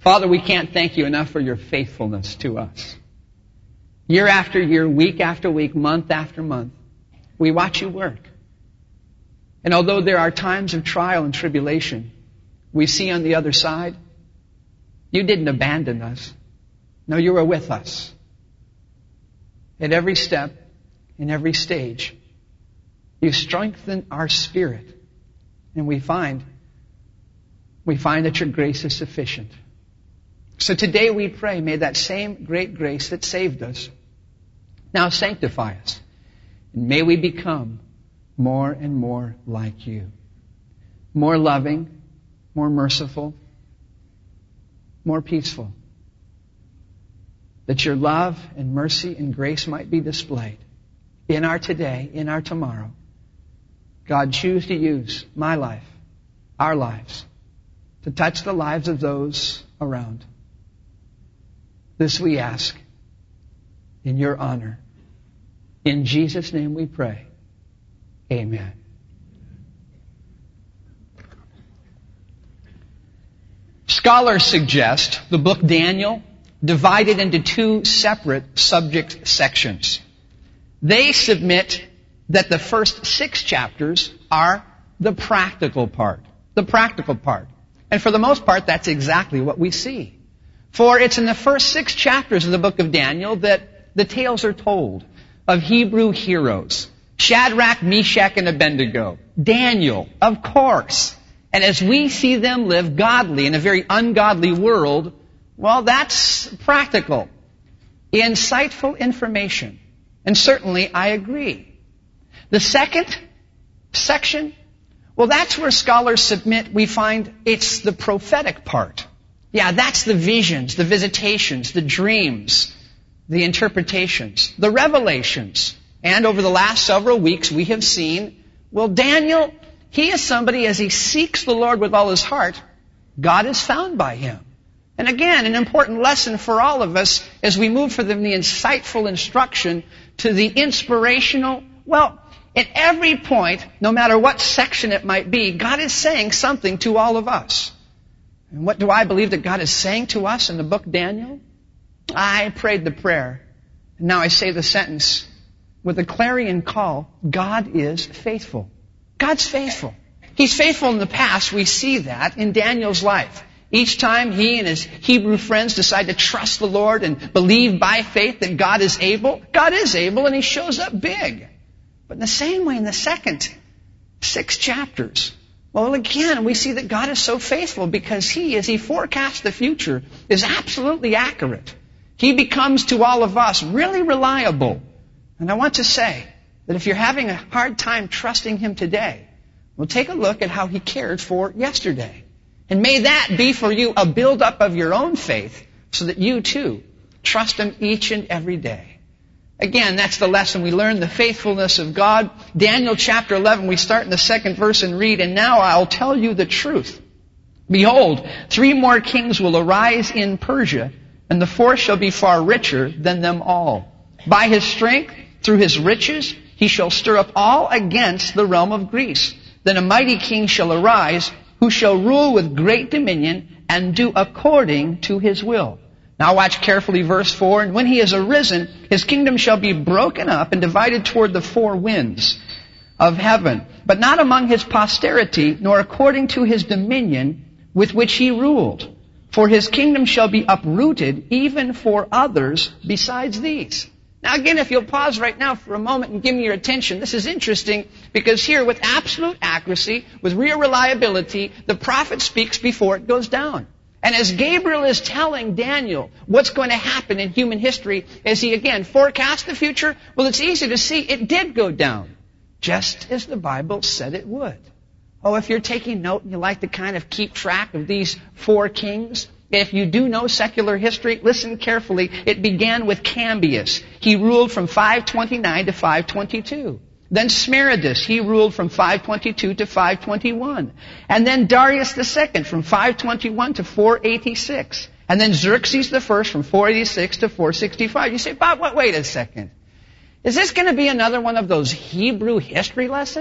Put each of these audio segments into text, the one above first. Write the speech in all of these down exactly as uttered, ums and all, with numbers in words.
Father, we can't thank you enough for your faithfulness to us. Year after year, week after week, month after month, we watch you work. And although there are times of trial and tribulation, we see on the other side, you didn't abandon us. No, you were with us. At every step, in every stage, you strengthen our spirit. And we find, we find that your grace is sufficient. So today we pray, may that same great grace that saved us now sanctify us. And may we become more and more like you. More loving, more merciful, more peaceful. That your love and mercy and grace might be displayed in our today, in our tomorrow. God, choose to use my life, our lives, to touch the lives of those around. This we ask in your honor. In Jesus' name we pray. Amen. Scholars suggest the book Daniel divided into two separate subject sections. They submit that the first six chapters are the practical part. The practical part. And for the most part, that's exactly what we see. For it's in the first six chapters of the book of Daniel that the tales are told of Hebrew heroes. Shadrach, Meshach, and Abednego. Daniel, of course. And as we see them live godly in a very ungodly world, well, that's practical, insightful information. And certainly I agree. The second section, well, that's where scholars submit we find it's the prophetic part. Yeah, that's the visions, the visitations, the dreams, the interpretations, the revelations. And over the last several weeks we have seen, well, Daniel, he is somebody as he seeks the Lord with all his heart, God is found by him. And again, an important lesson for all of us as we move from the insightful instruction to the inspirational. Well, at every point, no matter what section it might be, God is saying something to all of us. And what do I believe that God is saying to us in the book Daniel? I prayed the prayer. And now I say the sentence with a clarion call, God is faithful. God's faithful. He's faithful in the past. We see that in Daniel's life. Each time he and his Hebrew friends decide to trust the Lord and believe by faith that God is able, God is able and he shows up big. But in the same way, in the second six chapters, well, again, we see that God is so faithful because he, as he forecasts the future, is absolutely accurate. He becomes to all of us really reliable. And I want to say that if you're having a hard time trusting him today, well, take a look at how he cared for yesterday. And may that be for you a build-up of your own faith so that you too trust him each and every day. Again, that's the lesson we learn, the faithfulness of God. Daniel chapter eleven, we start in the second verse and read, and now I'll tell you the truth. Behold, three more kings will arise in Persia, and the fourth shall be far richer than them all. By his strength, through his riches, he shall stir up all against the realm of Greece. Then a mighty king shall arise, who shall rule with great dominion and do according to his will. Now watch carefully verse four. And when he is arisen, his kingdom shall be broken up and divided toward the four winds of heaven, but not among his posterity, nor according to his dominion with which he ruled. For his kingdom shall be uprooted even for others besides these. Now again, if you'll pause right now for a moment and give me your attention, this is interesting because here with absolute accuracy, with real reliability, the prophet speaks before it goes down. And as Gabriel is telling Daniel what's going to happen in human history as he again forecasts the future, well, it's easy to see it did go down, just as the Bible said it would. Oh, if you're taking note and you like to kind of keep track of these four kings, if you do know secular history, listen carefully. It began with Cambius. He ruled from five twenty-nine to five twenty-two. Then Smerodus, he ruled from five twenty-two to five twenty-one. And then Darius the Second from five twenty-one to four eighty-six. And then Xerxes the First from four eighty-six to four sixty-five. You say, Bob, wait a second. Is this going to be another one of those Hebrew history lessons?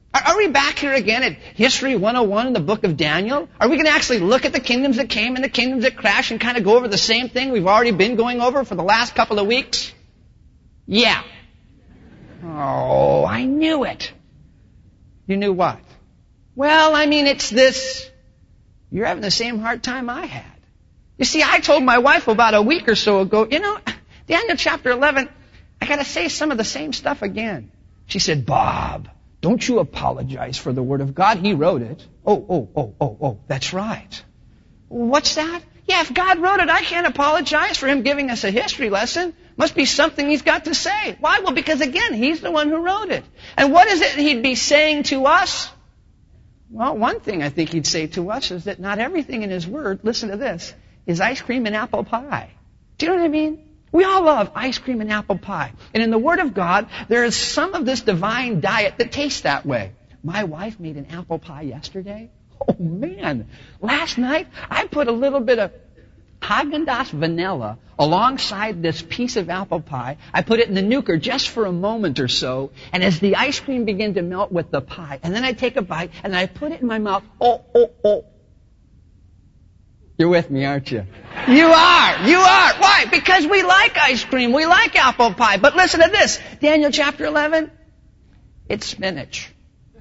Are, are we back here again at History one oh one in the book of Daniel? Are we going to actually look at the kingdoms that came and the kingdoms that crashed and kind of go over the same thing we've already been going over for the last couple of weeks? Yeah. Oh, I knew it. You knew what? Well, I mean, it's this. You're having the same hard time I had. You see, I told my wife about a week or so ago, you know, Daniel chapter eleven, I got to say some of the same stuff again. She said, Bob, don't you apologize for the Word of God. He wrote it. Oh, oh, oh, oh, oh, that's right. What's that? Yeah, if God wrote it, I can't apologize for Him giving us a history lesson. Must be something He's got to say. Why? Well, because again, He's the one who wrote it. And what is it He'd be saying to us? Well, one thing I think He'd say to us is that not everything in His Word, listen to this, is ice cream and apple pie. Do you know what I mean? We all love ice cream and apple pie. And in the Word of God, there is some of this divine diet that tastes that way. My wife made an apple pie yesterday. Oh, man. Last night, I put a little bit of Haagen-Dazs vanilla alongside this piece of apple pie. I put it in the nuker just for a moment or so. And as the ice cream began to melt with the pie, and then I take a bite, and I put it in my mouth. Oh, oh, oh. You're with me, aren't you? You are. You are. Why? Because we like ice cream. We like apple pie. But listen to this. Daniel chapter eleven. It's spinach.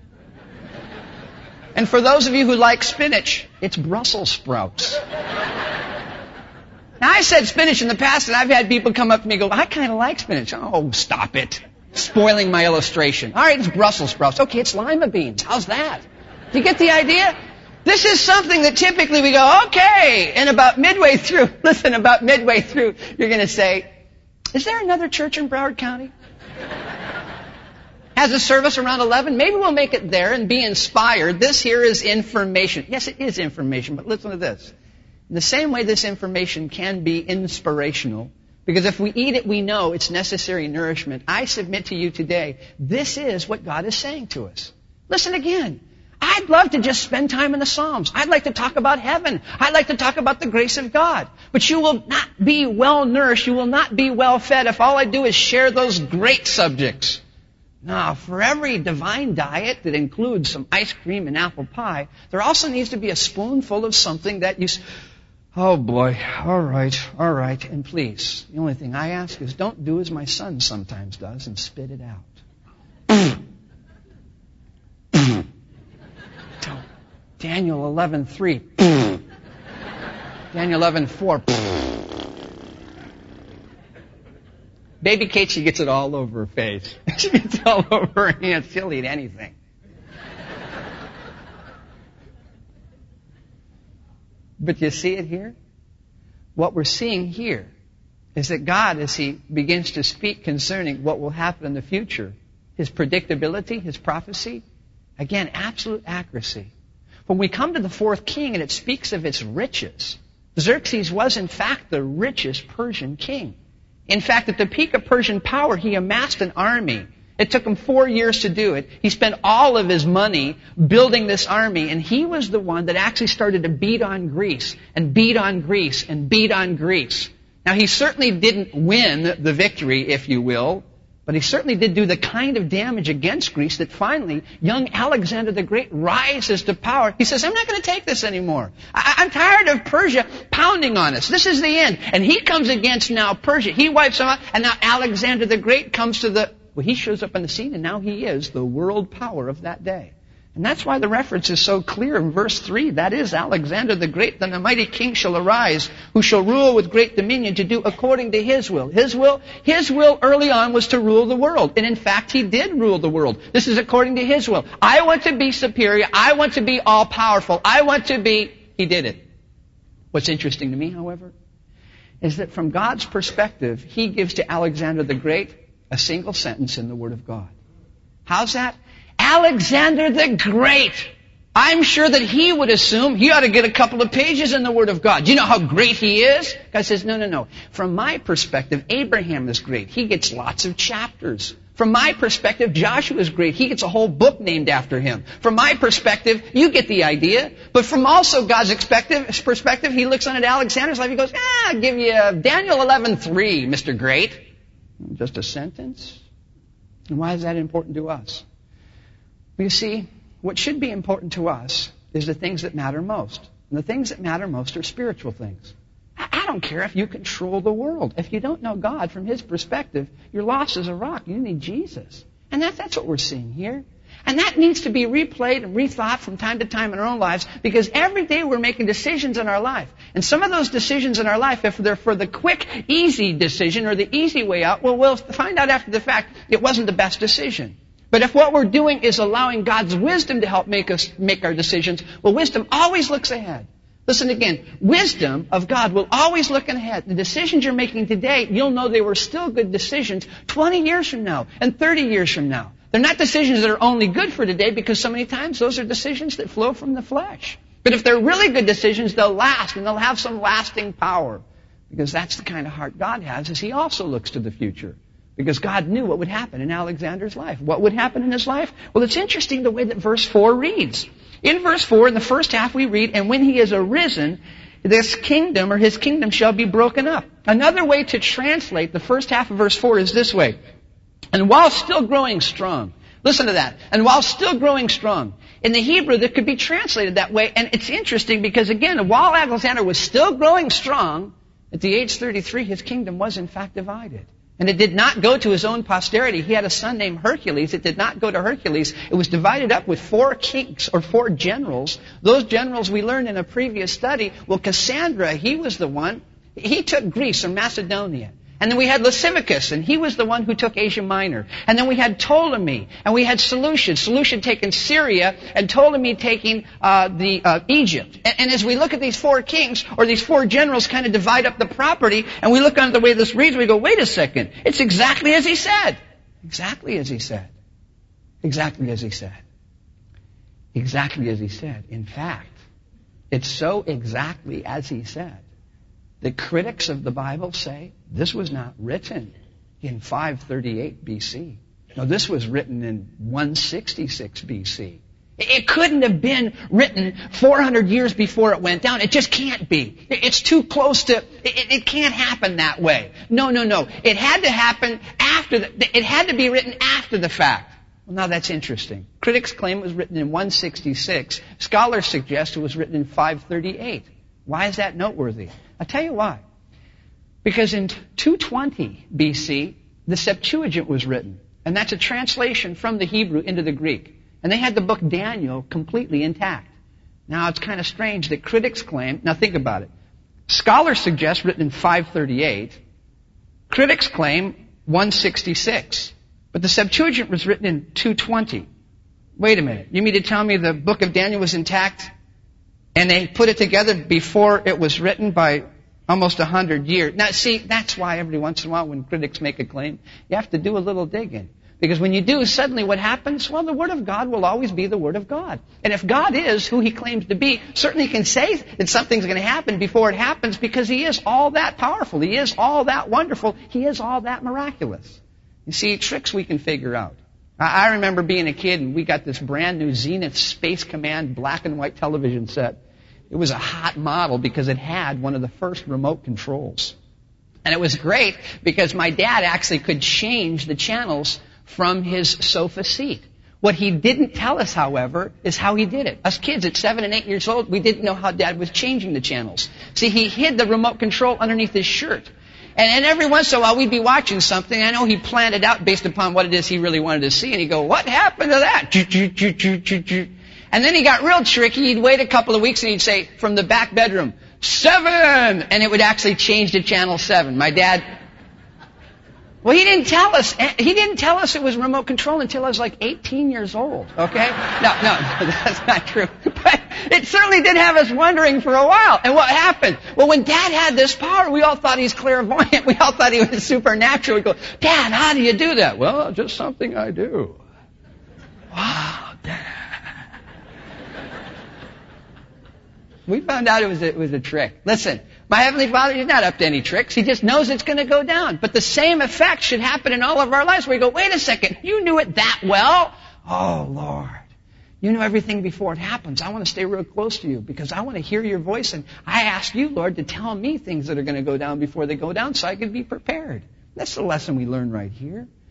And for those of you who like spinach, it's Brussels sprouts. Now, I said spinach in the past, and I've had people come up to me and go, I kind of like spinach. Oh, stop it. Spoiling my illustration. All right, it's Brussels sprouts. Okay, it's lima beans. How's that? Do you get the idea? This is something that typically we go, okay, and about midway through, listen, about midway through, you're going to say, is there another church in Broward County? Has a service around eleven? Maybe we'll make it there and be inspired. This here is information. Yes, it is information, but listen to this. In the same way this information can be inspirational, because if we eat it, we know it's necessary nourishment. I submit to you today, this is what God is saying to us. Listen again. I'd love to just spend time in the Psalms. I'd like to talk about heaven. I'd like to talk about the grace of God. But you will not be well nourished. You will not be well fed if all I do is share those great subjects. Now, for every divine diet that includes some ice cream and apple pie, there also needs to be a spoonful of something that you... Oh boy, all right, all right. And please, the only thing I ask is don't do as my son sometimes does and spit it out. Daniel eleven three. Daniel eleven four. Baby Kate, she gets it all over her face. She gets it all over her hands. She'll eat anything. But you see it here? What we're seeing here is that God, as He begins to speak concerning what will happen in the future, His predictability, His prophecy, again, absolute accuracy. When we come to the fourth king and it speaks of its riches, Xerxes was in fact the richest Persian king. In fact, at the peak of Persian power, he amassed an army. It took him four years to do it. He spent all of his money building this army, and he was the one that actually started to beat on Greece, and beat on Greece, and beat on Greece. Now, he certainly didn't win the victory, if you will, but he certainly did do the kind of damage against Greece that finally young Alexander the Great rises to power. He says, I'm not going to take this anymore. I- I'm tired of Persia pounding on us. This is the end. And he comes against now Persia. He wipes them out, and now Alexander the Great comes to the... Well, he shows up on the scene, and now he is the world power of that day. And that's why the reference is so clear in verse three. That is Alexander the Great. Then a mighty king shall arise, who shall rule with great dominion to do according to his will. His will, his will early on was to rule the world. And in fact, he did rule the world. This is according to his will. I want to be superior. I want to be all powerful. I want to be... He did it. What's interesting to me, however, is that from God's perspective, He gives to Alexander the Great a single sentence in the Word of God. How's that? Alexander the Great. I'm sure that he would assume he ought to get a couple of pages in the Word of God. Do you know how great he is? God says, no, no, no. From my perspective, Abraham is great. He gets lots of chapters. From my perspective, Joshua is great. He gets a whole book named after him. From my perspective, you get the idea. But from also God's perspective, He looks on at Alexander's life. He goes, ah, I'll give you Daniel eleven three, Mister Great. Just a sentence? And why is that important to us? You see, what should be important to us is the things that matter most. And the things that matter most are spiritual things. I don't care if you control the world. If you don't know God from His perspective, you're lost as a rock. You need Jesus. And that, that's what we're seeing here. And that needs to be replayed and rethought from time to time in our own lives, because every day we're making decisions in our life. And some of those decisions in our life, if they're for the quick, easy decision or the easy way out, well, we'll find out after the fact it wasn't the best decision. But if what we're doing is allowing God's wisdom to help make us make our decisions, well, wisdom always looks ahead. Listen again, wisdom of God will always look ahead. The decisions you're making today, you'll know they were still good decisions twenty years from now and thirty years from now. They're not decisions that are only good for today, because so many times those are decisions that flow from the flesh. But if they're really good decisions, they'll last, and they'll have some lasting power. Because that's the kind of heart God has, is He also looks to the future. Because God knew what would happen in Alexander's life. What would happen in his life? Well, it's interesting the way that verse four reads. In verse four, in the first half we read, and when he is arisen, this kingdom, or his kingdom, shall be broken up. Another way to translate the first half of verse four is this way. And while still growing strong. Listen to that. And while still growing strong. In the Hebrew, that could be translated that way. And it's interesting because, again, while Alexander was still growing strong, at the age thirty-three, his kingdom was in fact divided. And it did not go to his own posterity. He had a son named Hercules. It did not go to Hercules. It was divided up with four kings, or four generals. Those generals we learned in a previous study. Well, Cassandra, he was the one. He took Greece or Macedonia. And then we had Lysimachus, and he was the one who took Asia Minor. And then we had Ptolemy, and we had Seleucid. Seleucid taking Syria, and Ptolemy taking uh, the uh, Egypt. And, and as we look at these four kings, or these four generals kind of divide up the property, and we look on the way this reads, we go, wait a second, it's exactly as he said. Exactly as he said. Exactly as he said. Exactly as he said. In fact, it's so exactly as he said. The critics of the Bible say this was not written in five thirty-eight B C. No, this was written in one sixty-six B C. It couldn't have been written four hundred years before it went down. It just can't be. It's too close to, it, it can't happen that way. No, no, no. It had to happen after, the, it had to be written after the fact. Well, now that's interesting. Critics claim it was written in one sixty-six. Scholars suggest it was written in five thirty-eight. Why is that noteworthy? I'll tell you why. Because in two twenty B C, the Septuagint was written. And that's a translation from the Hebrew into the Greek. And they had the book Daniel completely intact. Now, it's kind of strange that critics claim, now think about it. Scholars suggest written in five thirty-eight. Critics claim one sixty-six. But the Septuagint was written in two twenty. Wait a minute. You mean to tell me the book of Daniel was intact? And they put it together before it was written by almost a hundred years. Now, see, that's why every once in a while when critics make a claim, you have to do a little digging. Because when you do, suddenly what happens? Well, the Word of God will always be the Word of God. And if God is who He claims to be, certainly He can say that something's going to happen before it happens, because He is all that powerful. He is all that wonderful. He is all that miraculous. You see, tricks we can figure out. I remember being a kid, and we got this brand new Zenith Space Command black and white television set. It was a hot model because it had one of the first remote controls. And it was great because my dad actually could change the channels from his sofa seat. What he didn't tell us, however, is how he did it. Us kids at seven and eight years old, we didn't know how Dad was changing the channels. See, he hid the remote control underneath his shirt. And, and every once in a while, we'd be watching something. I know he planned it out based upon what it is he really wanted to see. And he'd go, what happened to that? And then he got real tricky. He'd wait a couple of weeks and he'd say, from the back bedroom, seven! And it would actually change to channel seven. My dad... Well, he didn't tell us. He didn't tell us it was remote control until I was like eighteen years old. Okay? No, no, that's not true. But it certainly did have us wondering for a while. And what happened? Well, when Dad had this power, we all thought he's clairvoyant. We all thought he was supernatural. We go, Dad, how do you do that? Well, just something I do. Wow, Dad. We found out it was a, it was a trick. Listen. My Heavenly Father, He's not up to any tricks. He just knows it's going to go down. But the same effect should happen in all of our lives where you go, wait a second, you knew it that well? Oh, Lord. You know everything before it happens. I want to stay real close to You because I want to hear Your voice. And I ask You, Lord, to tell me things that are going to go down before they go down so I can be prepared. That's the lesson we learn right here.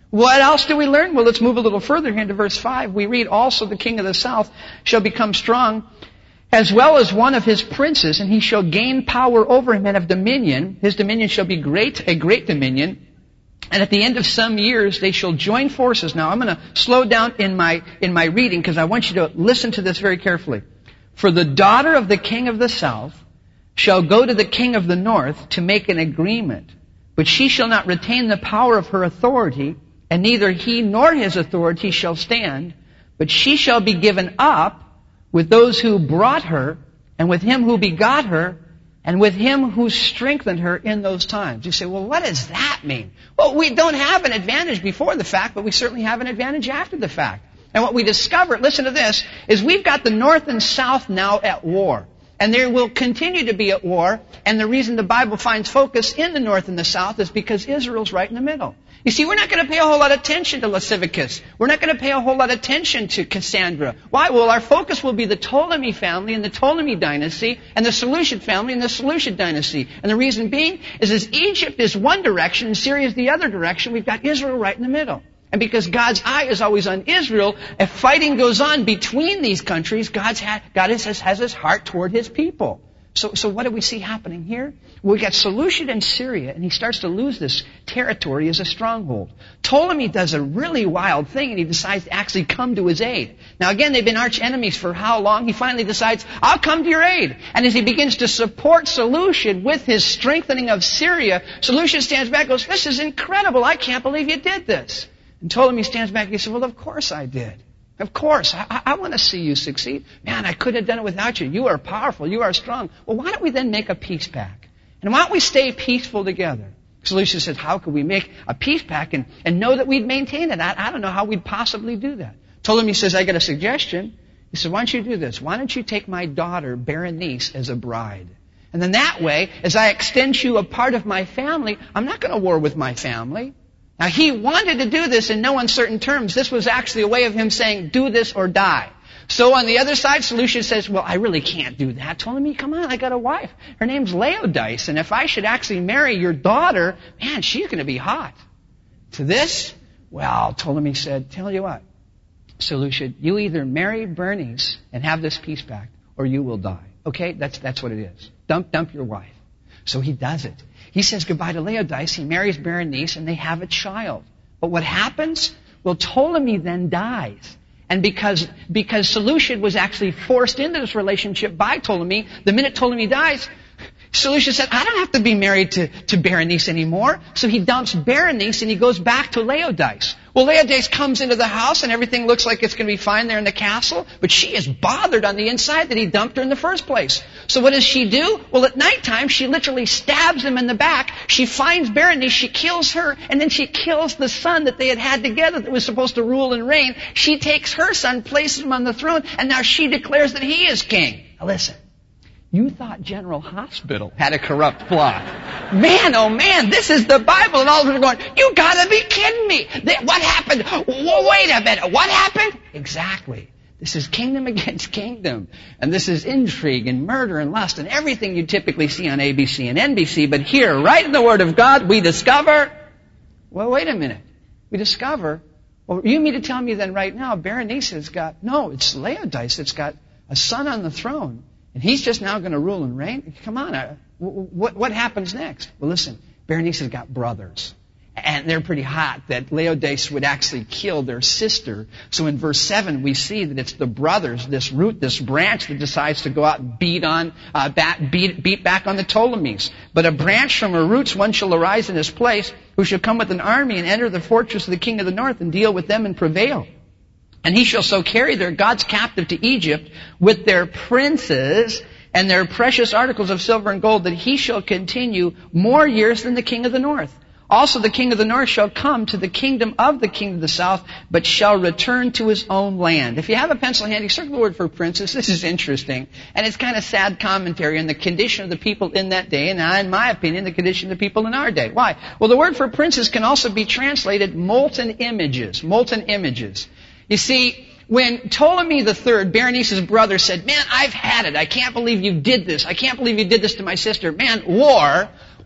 What else do we learn? Well, let's move a little further here into verse five. We read, also the king of the south shall become strong, as well as one of his princes, and he shall gain power over him and have dominion. His dominion shall be great, a great dominion. And at the end of some years, they shall join forces. Now, I'm going to slow down in my, in my reading because I want you to listen to this very carefully. For the daughter of the king of the south shall go to the king of the north to make an agreement, but she shall not retain the power of her authority, and neither he nor his authority shall stand, but she shall be given up with those who brought her, and with him who begot her, and with him who strengthened her in those times. You say, well, what does that mean? Well, we don't have an advantage before the fact, but we certainly have an advantage after the fact. And what we discover, listen to this, is we've got the north and south now at war. And there will continue to be at war. And the reason the Bible finds focus in the north and the south is because Israel's right in the middle. You see, we're not going to pay a whole lot of attention to Lasivicus. We're not going to pay a whole lot of attention to Cassandra. Why? Well, our focus will be the Ptolemy family and the Ptolemy dynasty and the Seleucid family and the Seleucid dynasty. And the reason being is as Egypt is one direction and Syria is the other direction, we've got Israel right in the middle. And because God's eye is always on Israel, if fighting goes on between these countries, God's ha- God is, has his heart toward his people. So, so what do we see happening here? Well, we got Seleucid and Syria, and he starts to lose this territory as a stronghold. Ptolemy does a really wild thing, and he decides to actually come to his aid. Now, again, they've been arch enemies for how long? He finally decides, I'll come to your aid. And as he begins to support Seleucid with his strengthening of Syria, Seleucid stands back and goes, this is incredible. I can't believe you did this. And Ptolemy stands back and he says, well, of course I did. Of course. I, I want to see you succeed. Man, I couldn't have done it without you. You are powerful. You are strong. Well, why don't we then make a peace pact? And why don't we stay peaceful together? Seleucid said, how could we make a peace pact and, and know that we'd maintain it? I, I don't know how we'd possibly do that. Ptolemy says, I got a suggestion. He said, why don't you do this? Why don't you take my daughter, Berenice, as a bride? And then that way, as I extend you a part of my family, I'm not going to war with my family. Now, he wanted to do this in no uncertain terms. This was actually a way of him saying, do this or die. So on the other side, Seleucid says, well, I really can't do that. Ptolemy, come on, I got a wife. Her name's Laodice, and if I should actually marry your daughter, man, she's going to be hot. To this, well, Ptolemy said, tell you what, Seleucid, you either marry Bernice and have this peace pact, or you will die. Okay, that's that's what it is. Dump, dump your wife. So he does it. He says goodbye to Laodice, he marries Berenice, and they have a child. But what happens? Well, Ptolemy then dies. And because, because Seleucid was actually forced into this relationship by Ptolemy, the minute Ptolemy dies, Seleucid said, I don't have to be married to, to Berenice anymore. So he dumps Berenice and he goes back to Laodice. Well, Laodice comes into the house and everything looks like it's going to be fine there in the castle, but she is bothered on the inside that he dumped her in the first place. So what does she do? Well, at nighttime, she literally stabs him in the back. She finds Berenice, she kills her, and then she kills the son that they had had together that was supposed to rule and reign. She takes her son, places him on the throne, and now she declares that he is king. Now listen. You thought General Hospital had a corrupt plot. Man, oh man, this is the Bible. And all of them are going, you gotta be kidding me. What happened? Wait a minute. What happened? Exactly. This is kingdom against kingdom. And this is intrigue and murder and lust and everything you typically see on A B C and N B C. But here, right in the Word of God, we discover, well, wait a minute. We discover, well, you mean to tell me then right now, Berenice has got, no, it's Laodice that's got a son on the throne. And he's just now going to rule and reign? Come on, uh, what, what happens next? Well, listen, Berenice has got brothers. And they're pretty hot that Laodice would actually kill their sister. So in verse seven, we see that it's the brothers, this root, this branch, that decides to go out and beat on, uh, back, beat, beat back on the Ptolemies. But a branch from her roots, one shall arise in his place, who shall come with an army and enter the fortress of the king of the north and deal with them and prevail. And he shall so carry their gods captive to Egypt with their princes and their precious articles of silver and gold, that he shall continue more years than the king of the north. Also the king of the north shall come to the kingdom of the king of the south, but shall return to his own land. If you have a pencil handy, circle the word for princes. This is interesting. And it's kind of sad commentary on the condition of the people in that day, and in my opinion, the condition of the people in our day. Why? Well, the word for princes can also be translated molten images. Molten images. You see, when Ptolemy the third, Berenice's brother, said, man, I've had it. I can't believe you did this. I can't believe you did this to my sister. Man, war.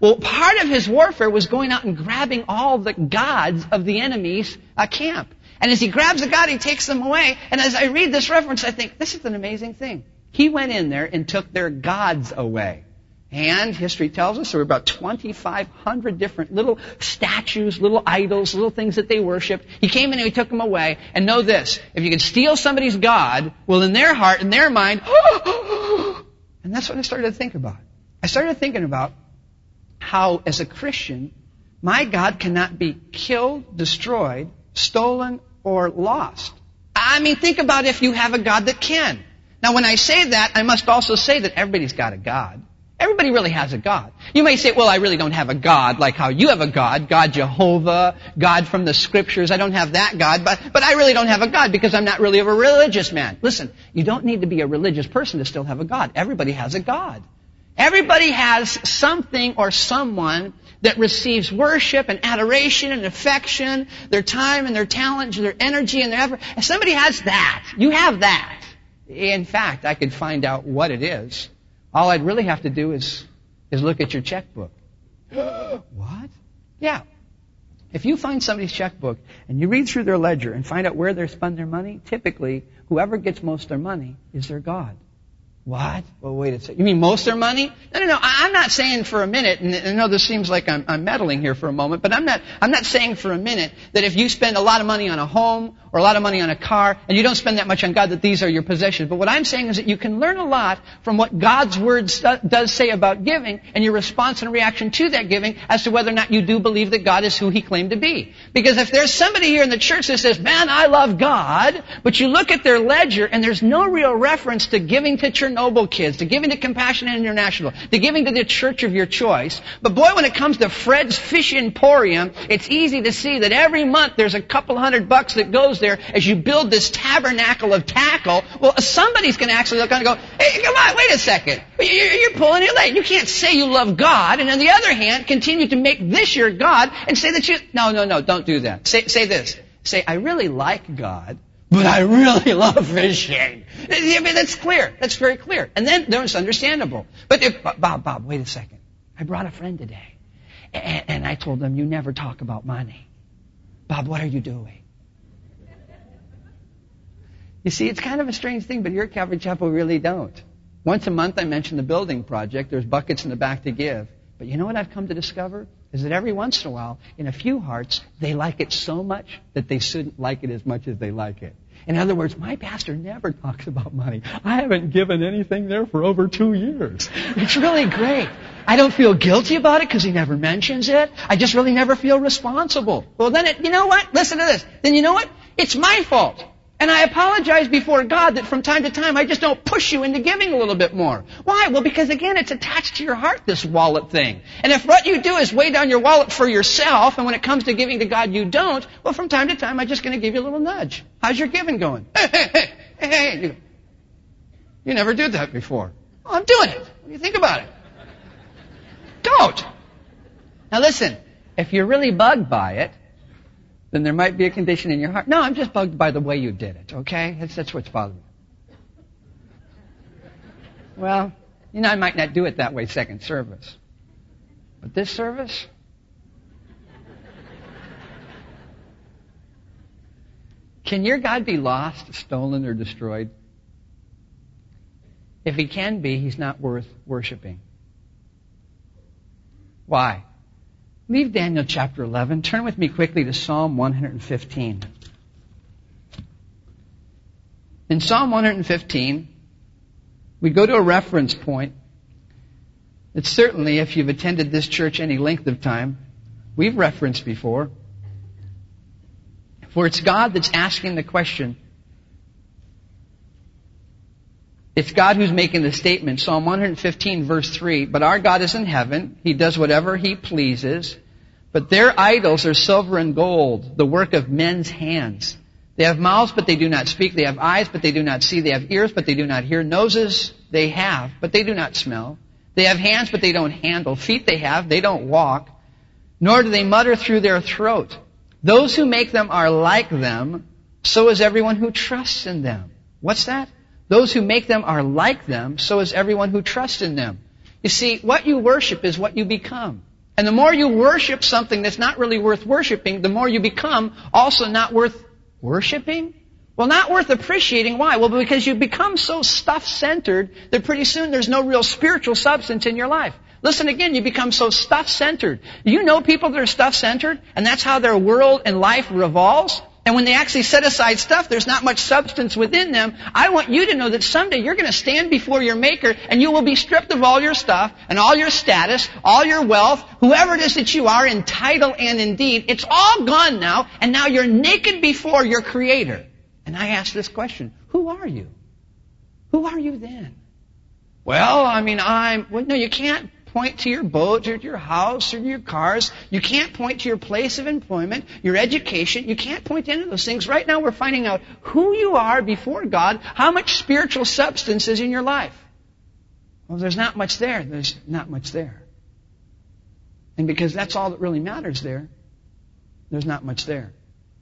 Well, part of his warfare was going out and grabbing all the gods of the enemy's uh, camp. And as he grabs a god, he takes them away. And as I read this reference, I think, this is an amazing thing. He went in there and took their gods away. And history tells us there were about twenty-five hundred different little statues, little idols, little things that they worshipped. He came in and he took them away. And know this, if you can steal somebody's God, well, in their heart, in their mind, and that's what I started to think about. I started thinking about how, as a Christian, my God cannot be killed, destroyed, stolen, or lost. I mean, think about if you have a God that can. Now, when I say that, I must also say that everybody's got a God. Everybody really has a God. You may say, well, I really don't have a God like how you have a God, God Jehovah, God from the Scriptures. I don't have that God, but, but I really don't have a God because I'm not really a religious man. Listen, you don't need to be a religious person to still have a God. Everybody has a God. Everybody has something or someone that receives worship and adoration and affection, their time and their talent, their energy and their effort. If somebody has that, you have that. In fact, I could find out what it is. All I'd really have to do is, is look at your checkbook. What? Yeah. If you find somebody's checkbook and you read through their ledger and find out where they spend their money, typically, whoever gets most of their money is their God. What? Well, wait a second. You mean most of their money? No, no, no. I, I'm not saying for a minute, and I know this seems like I'm, I'm meddling here for a moment, but I'm not, I'm not saying for a minute that if you spend a lot of money on a home or a lot of money on a car and you don't spend that much on God, that these are your possessions. But what I'm saying is that you can learn a lot from what God's Word st- does say about giving and your response and reaction to that giving as to whether or not you do believe that God is who He claimed to be. Because if there's somebody here in the church that says, man, I love God, but you look at their ledger and there's no real reference to giving to Chernobyl kids, to giving to Compassion International, to giving to the church of your choice. But boy, when it comes to Fred's Fish Emporium, it's easy to see that every month there's a couple hundred bucks that goes there as you build this tabernacle of tackle. Well, somebody's going to actually look on and go, hey, come on, wait a second. You're pulling your leg. You can't say you love God and on the other hand continue to make this your God and say that you... No, no, no, don't do that. Say, say this. Say, I really like God, but I really love fishing. I mean, that's clear. That's very clear. And then it's understandable. But if, Bob, Bob, wait a second. I brought a friend today, and, and I told them, you never talk about money. Bob, what are you doing? You see, it's kind of a strange thing, but here at Calvary Chapel, we really don't. Once a month, I mention the building project. There's buckets in the back to give. But you know what I've come to discover? Is that every once in a while, in a few hearts, they like it so much that they shouldn't like it as much as they like it. In other words, my pastor never talks about money. I haven't given anything there for over two years. It's really great. I don't feel guilty about it because he never mentions it. I just really never feel responsible. Well, then, it, you know what? Listen to this. Then you know what? It's my fault. And I apologize before God that from time to time I just don't push you into giving a little bit more. Why? Well, because again, it's attached to your heart, this wallet thing. And if what you do is weigh down your wallet for yourself, and when it comes to giving to God you don't, well, from time to time I'm just going to give you a little nudge. How's your giving going? Hey, hey, hey, hey, hey. You, you never did that before. Well, I'm doing it. What do you think about it? Don't. Now listen, if you're really bugged by it, then there might be a condition in your heart. No, I'm just bugged by the way you did it, okay? That's, that's what's bothering me. Well, you know, I might not do it that way second service. But this service? Can your God be lost, stolen, or destroyed? If He can be, He's not worth worshiping. Why? Leave Daniel chapter eleven. Turn with me quickly to Psalm one fifteen. In Psalm one fifteen, we go to a reference point that certainly, if you've attended this church any length of time, we've referenced before. For it's God that's asking the question. It's God who's making the statement. Psalm one fifteen, verse three. But our God is in heaven. He does whatever He pleases. But their idols are silver and gold, the work of men's hands. They have mouths, but they do not speak. They have eyes, but they do not see. They have ears, but they do not hear. Noses they have, but they do not smell. They have hands, but they don't handle. Feet they have, they don't walk. Nor do they mutter through their throat. Those who make them are like them. So is everyone who trusts in them. What's that? Those who make them are like them. So is everyone who trusts in them. You see, what you worship is what you become. And the more you worship something that's not really worth worshiping, the more you become also not worth worshiping. Well, not worth appreciating. Why? Well, because you become so stuff-centered that pretty soon there's no real spiritual substance in your life. Listen again, you become so stuff-centered. You know people that are stuff-centered, and that's how their world and life revolves? And when they actually set aside stuff, there's not much substance within them. I want you to know that someday you're going to stand before your Maker and you will be stripped of all your stuff and all your status, all your wealth, whoever it is that you are in title and in deed. It's all gone now, and now you're naked before your Creator. And I ask this question, who are you? Who are you then? Well, I mean, I'm... Well, no, you can't point to your boat or to your house or your cars. You can't point to your place of employment, your education. You can't point to any of those things. Right now we're finding out who you are before God, how much spiritual substance is in your life. Well, there's not much there. There's not much there. And because that's all that really matters there, there's not much there.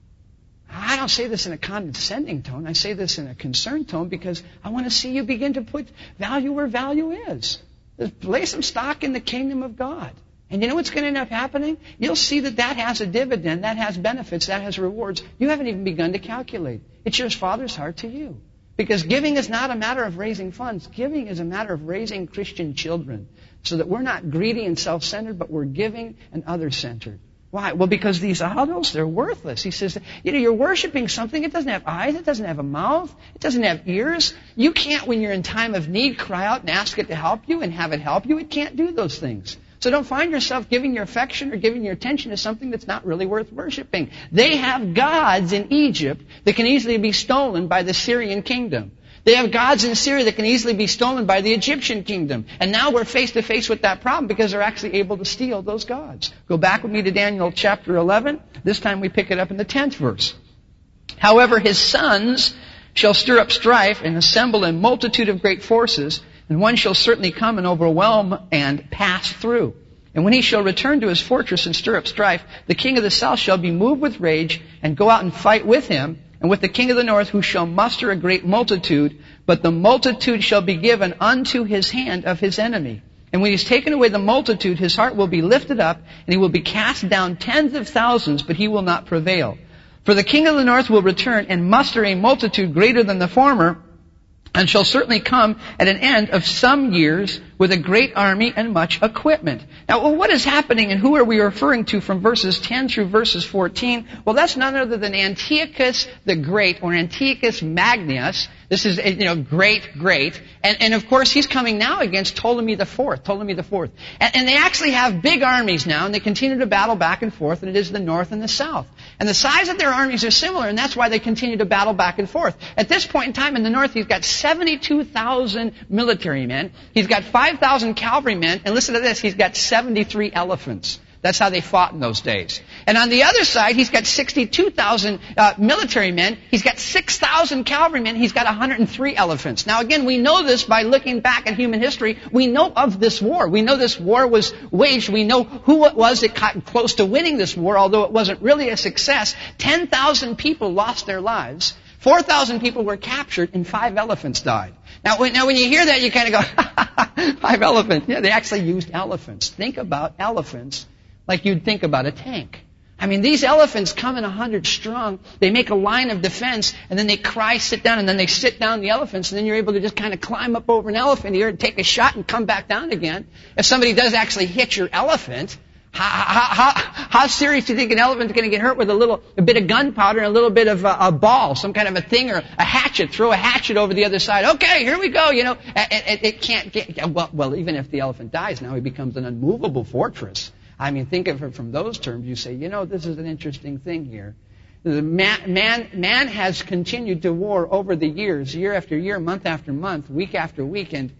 I don't say this in a condescending tone. I say this in a concerned tone because I want to see you begin to put value where value is. Lay some stock in the kingdom of God. And you know what's going to end up happening? You'll see that that has a dividend, that has benefits, that has rewards. You haven't even begun to calculate. It's your Father's heart to you. Because giving is not a matter of raising funds. Giving is a matter of raising Christian children. So that we're not greedy and self-centered, but we're giving and other-centered. Why? Well, because these idols, they're worthless. He says, you know, you're worshiping something. It doesn't have eyes. It doesn't have a mouth. It doesn't have ears. You can't, when you're in time of need, cry out and ask it to help you and have it help you. It can't do those things. So don't find yourself giving your affection or giving your attention to something that's not really worth worshiping. They have gods in Egypt that can easily be stolen by the Syrian kingdom. They have gods in Syria that can easily be stolen by the Egyptian kingdom. And now we're face to face with that problem because they're actually able to steal those gods. Go back with me to Daniel chapter eleven. This time we pick it up in the tenth verse. However, his sons shall stir up strife and assemble a multitude of great forces, and one shall certainly come and overwhelm and pass through. And when he shall return to his fortress and stir up strife, the king of the south shall be moved with rage and go out and fight with him, and with the king of the north, who shall muster a great multitude, but the multitude shall be given unto his hand of his enemy. And when he's taken away the multitude, his heart will be lifted up, and he will be cast down tens of thousands, but he will not prevail. For the king of the north will return and muster a multitude greater than the former, and shall certainly come at an end of some years with a great army and much equipment. Now, well, what is happening and who are we referring to from verses ten through verses fourteen? Well, that's none other than Antiochus the Great, or Antiochus Magnus. This is, you know, great, great. And, and of course, he's coming now against Ptolemy the Fourth, Ptolemy the Fourth. And, and they actually have big armies now, and they continue to battle back and forth, and it is the north and the south. And the size of their armies are similar, and that's why they continue to battle back and forth. At this point in time, in the north, he's got seventy-two thousand military men. He's got five thousand cavalrymen, and listen to this, he's got seventy-three elephants. That's how they fought in those days. And on the other side, he's got sixty-two thousand uh, military men. He's got six thousand cavalrymen. He's got one hundred three elephants. Now again, we know this by looking back at human history. We know of this war. We know this war was waged. We know who it was that got close to winning this war, although it wasn't really a success. ten thousand people lost their lives. four thousand people were captured, and five elephants died. Now when, now when you hear that, you kind of go, five elephants. Yeah, they actually used elephants. Think about elephants like you'd think about a tank. I mean, these elephants come in a hundred strong. They make a line of defense, and then they cry, sit down, and then they sit down the elephants, and then you're able to just kind of climb up over an elephant here and take a shot and come back down again. If somebody does actually hit your elephant, how, how, how, how serious do you think an elephant's going to get hurt with a little, a bit of gunpowder and a little bit of a, a ball, some kind of a thing, or a hatchet? Throw a hatchet over the other side. Okay, here we go. You know, it, it, it can't get. Well, well, even if the elephant dies, now he becomes an unmovable fortress. I mean, think of it from those terms. You say, you know, this is an interesting thing here. The man, man, man has continued to war over the years, year after year, month after month, week after week. And,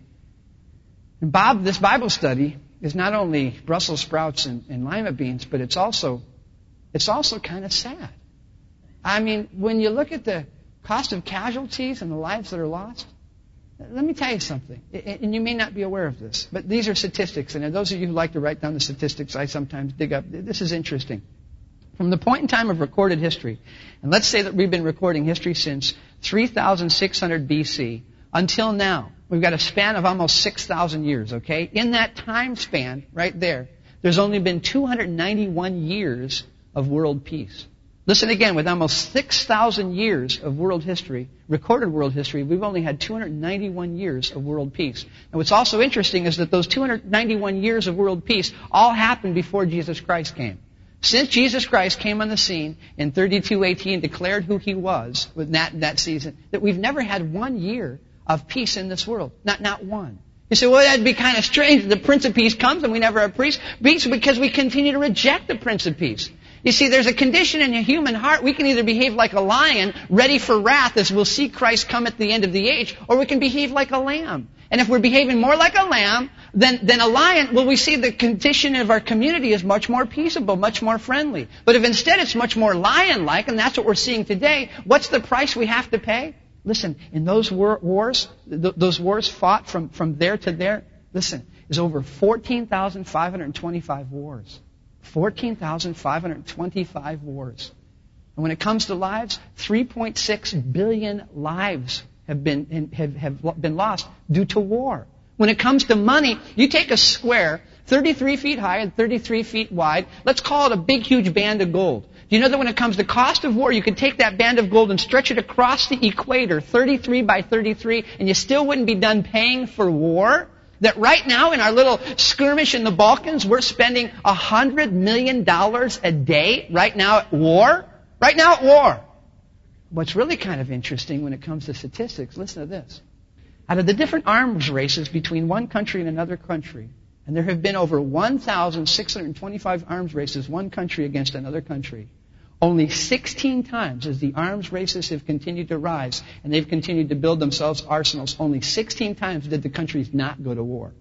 and Bob, this Bible study is not only Brussels sprouts and, and lima beans, but it's also, it's also kind of sad. I mean, when you look at the cost of casualties and the lives that are lost, let me tell you something, and you may not be aware of this, but these are statistics, and those of you who like to write down the statistics, I sometimes dig up. This is interesting. From the point in time of recorded history, and let's say that we've been recording history since three thousand six hundred B C until now, we've got a span of almost six thousand years, okay? In that time span, right there, there's only been two hundred ninety-one years of world peace. Listen again, with almost six thousand years of world history, recorded world history, we've only had two hundred ninety-one years of world peace. And what's also interesting is that those two hundred ninety-one years of world peace all happened before Jesus Christ came. Since Jesus Christ came on the scene in thirty-two A D and declared who He was with that, that season, that we've never had one year of peace in this world. Not, not one. You say, well, that'd be kind of strange. The Prince of Peace comes and we never have peace because we continue to reject the Prince of Peace. You see, there's a condition in the human heart. We can either behave like a lion, ready for wrath as we'll see Christ come at the end of the age, or we can behave like a lamb. And if we're behaving more like a lamb than, than a lion, well, we see the condition of our community is much more peaceable, much more friendly. But if instead it's much more lion-like, and that's what we're seeing today, what's the price we have to pay? Listen, in those war, wars, th- those wars fought from, from there to there, listen, is over fourteen thousand five hundred twenty-five wars. fourteen thousand five hundred twenty-five wars. And when it comes to lives, three point six billion lives have been, have, have been lost due to war. When it comes to money, you take a square, thirty-three feet high and thirty-three feet wide. Let's call it a big, huge band of gold. Do you know that when it comes to cost of war, you could take that band of gold and stretch it across the equator, thirty-three by thirty-three, and you still wouldn't be done paying for war? That right now in our little skirmish in the Balkans, we're spending one hundred million dollars a day right now at war? Right now at war. What's really kind of interesting when it comes to statistics, listen to this. Out of the different arms races between one country and another country, and there have been over one thousand six hundred twenty-five arms races, one country against another country, only sixteen times as the arms races have continued to rise and they've continued to build themselves arsenals, only sixteen times did the countries not go to war.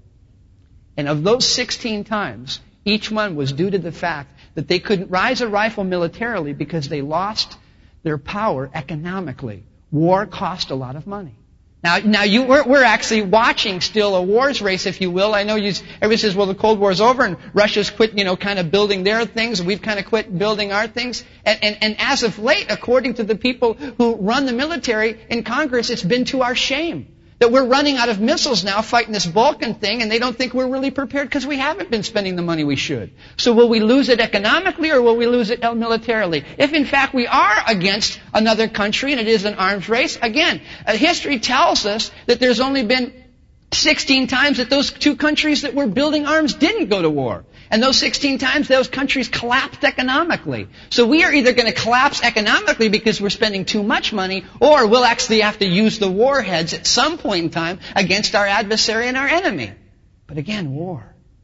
And of those sixteen times, each one was due to the fact that they couldn't rise a rifle militarily because they lost their power economically. War cost a lot of money. Now, now you, we're, we're actually watching still a wars race, if you will. I know you, everybody says, well, the Cold War's over and Russia's quit, you know, kind of building their things. We've kind of quit building our things. And, and, and as of late, according to the people who run the military in Congress, it's been to our shame that we're running out of missiles now fighting this Balkan thing, and they don't think we're really prepared because we haven't been spending the money we should. So will we lose it economically or will we lose it militarily? If in fact we are against another country and it is an arms race, again, uh, history tells us that there's only been sixteen times that those two countries that were building arms didn't go to war. And those sixteen times, those countries collapsed economically. So we are either going to collapse economically because we're spending too much money, or we'll actually have to use the warheads at some point in time against our adversary and our enemy. But again, war.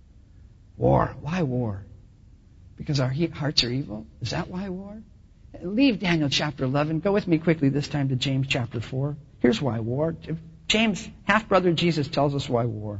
War. Why war? Because our hearts are evil? Is that why war? Leave Daniel chapter eleven. Go with me quickly this time to James chapter four. Here's why war. James, half-brother Jesus, tells us why war.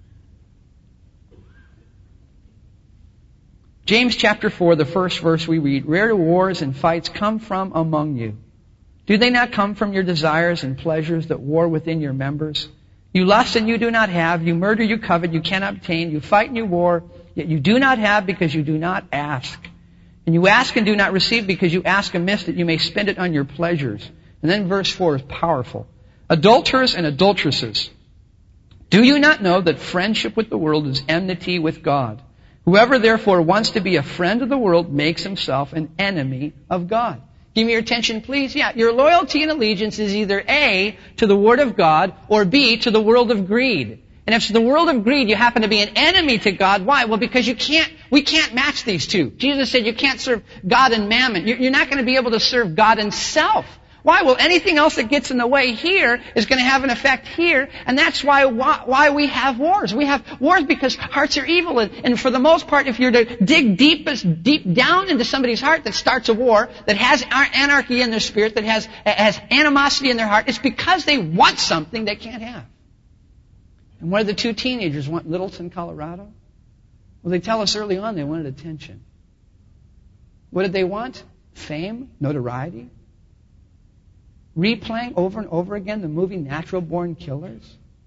James chapter four, the first verse we read, where do wars and fights come from among you? Do they not come from your desires and pleasures that war within your members? You lust and you do not have. You murder, you covet, you cannot obtain. You fight and you war, yet you do not have because you do not ask. And you ask and do not receive because you ask amiss that you may spend it on your pleasures. And then verse four is powerful. Adulterers and adulteresses, do you not know that friendship with the world is enmity with God? Whoever therefore wants to be a friend of the world makes himself an enemy of God. Give me your attention, please. Yeah, your loyalty and allegiance is either A, to the Word of God, or B, to the world of greed. And if it's the world of greed, you happen to be an enemy to God. Why? Well, because you can't, we can't match these two. Jesus said you can't serve God and mammon. You're not going to be able to serve God and self. Why? Well, anything else that gets in the way here is going to have an effect here, and that's why why we have wars. We have wars because hearts are evil, and, and for the most part, if you're to dig deepest, deep down into somebody's heart that starts a war, that has anarchy in their spirit, that has has animosity in their heart, it's because they want something they can't have. And what did the two teenagers want in Littleton, Colorado? Well, they tell us early on they wanted attention. What did they want? Fame? Notoriety? Replaying over and over again the movie Natural Born Killers?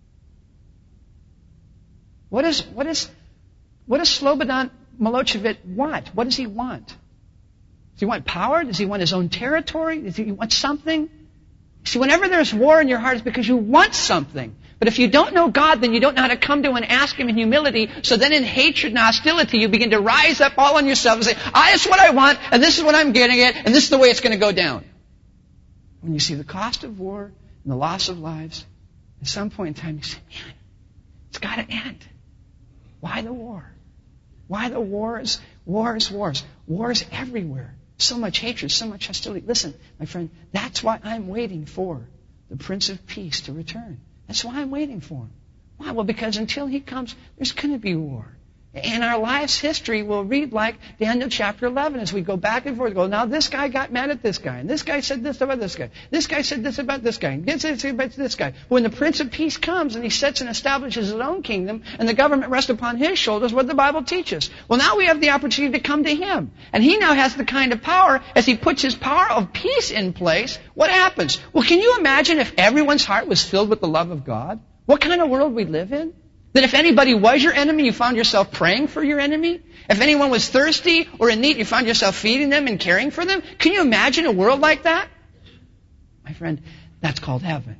What is what is what does Slobodan Milosevic want? What does he want? Does he want power? Does he want his own territory? Does he want something? See, whenever there's war in your heart, it's because you want something. But if you don't know God, then you don't know how to come to Him and ask Him in humility. So then in hatred and hostility, you begin to rise up all on yourself and say, ah, this is what I want, and this is what I'm getting at, and this is the way it's going to go down. When you see the cost of war and the loss of lives, at some point in time you say, man, it's got to end. Why the war? Why the wars? Wars, wars. Wars everywhere. So much hatred, so much hostility. Listen, my friend, that's why I'm waiting for the Prince of Peace to return. That's why I'm waiting for Him. Why? Well, because until He comes, there's going to be war. And our life's history will read like Daniel chapter eleven as we go back and forth. Go, now this guy got mad at this guy, and this guy said this about this guy. This guy said this about this guy, and this said about this guy. When the Prince of Peace comes and He sets and establishes His own kingdom, and the government rests upon His shoulders, what the Bible teaches. Well, now we have the opportunity to come to Him. And He now has the kind of power, as He puts His power of peace in place, what happens? Well, can you imagine if everyone's heart was filled with the love of God? What kind of world we'd live in? That if anybody was your enemy, you found yourself praying for your enemy? If anyone was thirsty or in need, you found yourself feeding them and caring for them? Can you imagine a world like that? My friend, that's called heaven.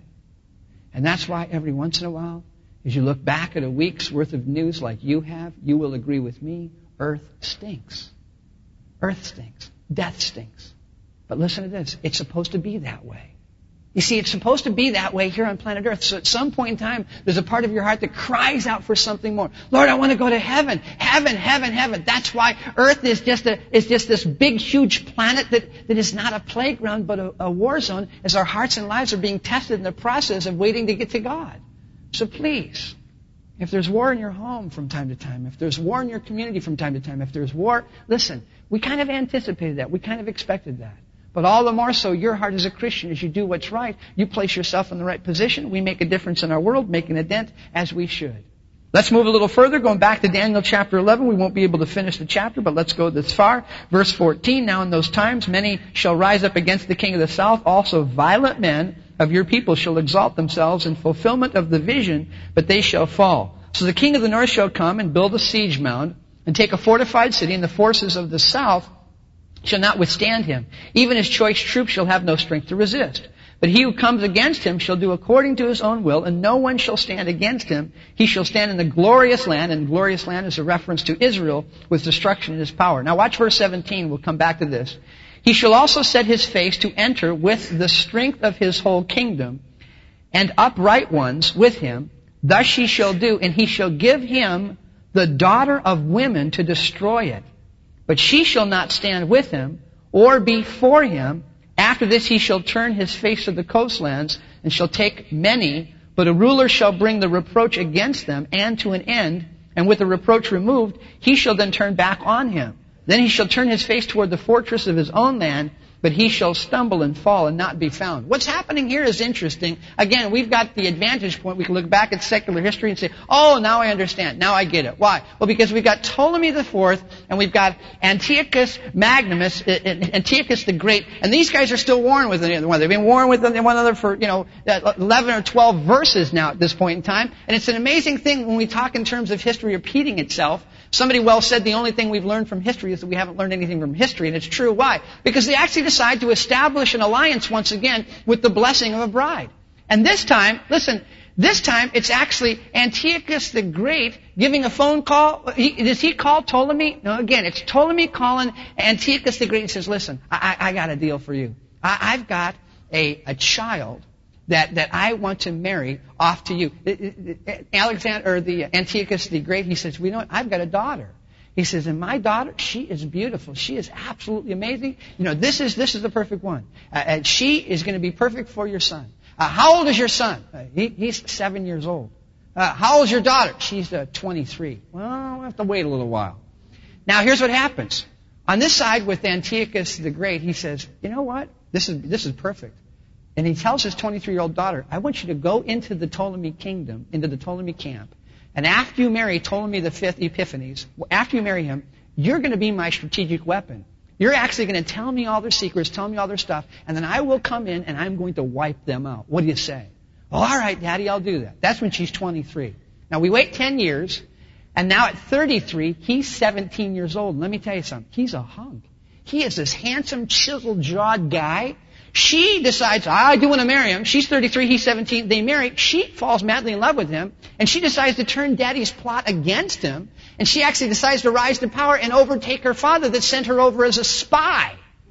And that's why every once in a while, as you look back at a week's worth of news like you have, you will agree with me, earth stinks. Earth stinks. Death stinks. But listen to this. It's supposed to be that way. You see, it's supposed to be that way here on planet Earth. So at some point in time, there's a part of your heart that cries out for something more. Lord, I want to go to heaven. Heaven, heaven, heaven. That's why Earth is just a, is just this big, huge planet that, that is not a playground, but a, a war zone as our hearts and lives are being tested in the process of waiting to get to God. So please, if there's war in your home from time to time, if there's war in your community from time to time, if there's war, listen, we kind of anticipated that. We kind of expected that. But all the more so, your heart as a Christian, as you do what's right, you place yourself in the right position. We make a difference in our world, making a dent as we should. Let's move a little further, going back to Daniel chapter eleven. We won't be able to finish the chapter, but let's go this far. Verse fourteen, now in those times many shall rise up against the king of the south. Also violent men of your people shall exalt themselves in fulfillment of the vision, but they shall fall. So the king of the north shall come and build a siege mound and take a fortified city, and the forces of the south shall not withstand him. Even his choice troops shall have no strength to resist. But he who comes against him shall do according to his own will, and no one shall stand against him. He shall stand in the glorious land, and glorious land is a reference to Israel with destruction in his power. Now watch verse seventeen. We'll come back to this. He shall also set his face to enter with the strength of his whole kingdom, and upright ones with him. Thus he shall do, and he shall give him the daughter of women to destroy it. But she shall not stand with him, or be for him. After this he shall turn his face to the coastlands, and shall take many. But a ruler shall bring the reproach against them, and to an end. And with the reproach removed, he shall then turn back on him. Then he shall turn his face toward the fortress of his own land, but he shall stumble and fall and not be found. What's happening here is interesting. Again, we've got the advantage point. We can look back at secular history and say, oh, now I understand. Now I get it. Why? Well, because we've got Ptolemy the Fourth, and we've got Antiochus Magnus, Antiochus the Great, and these guys are still warring with one another. They've been warring with one another for, you know, eleven or twelve verses now at this point in time. And it's an amazing thing when we talk in terms of history repeating itself. Somebody well said the only thing we've learned from history is that we haven't learned anything from history, and it's true. Why? Because they actually decide to establish an alliance once again with the blessing of a bride. And this time, listen, this time it's actually Antiochus the Great giving a phone call. He, does he call Ptolemy? No, again, it's Ptolemy calling Antiochus the Great and says, listen, I, I, I got a deal for you. I, I've got a, a child that, that I want to marry off to you. Alexander, or the Antiochus the Great, he says, well, you know what? I've got a daughter. He says, and my daughter, she is beautiful. She is absolutely amazing. You know, this is, this is the perfect one. Uh, and she is going to be perfect for your son. Uh, how old is your son? Uh, he, he's seven years old. Uh, how old is your daughter? She's uh, twenty-three. Well, we'll have to wait a little while. Now, here's what happens. On this side with Antiochus the Great, he says, you know what? This is, this is perfect. And he tells his twenty-three-year-old daughter, I want you to go into the Ptolemy kingdom, into the Ptolemy camp, and after you marry Ptolemy the Fifth Epiphanes, after you marry him, you're going to be my strategic weapon. You're actually going to tell me all their secrets, tell me all their stuff, and then I will come in and I'm going to wipe them out. What do you say? Well, all right, Daddy, I'll do that. That's when she's twenty-three. Now, we wait ten years, and now at thirty-three, he's seventeen years old. And let me tell you something. He's a hunk. He is this handsome, chiseled-jawed guy. She decides, I do want to marry him. She's thirty-three, he's seventeen. They marry. She falls madly in love with him. And she decides to turn Daddy's plot against him. And she actually decides to rise to power and overtake her father that sent her over as a spy.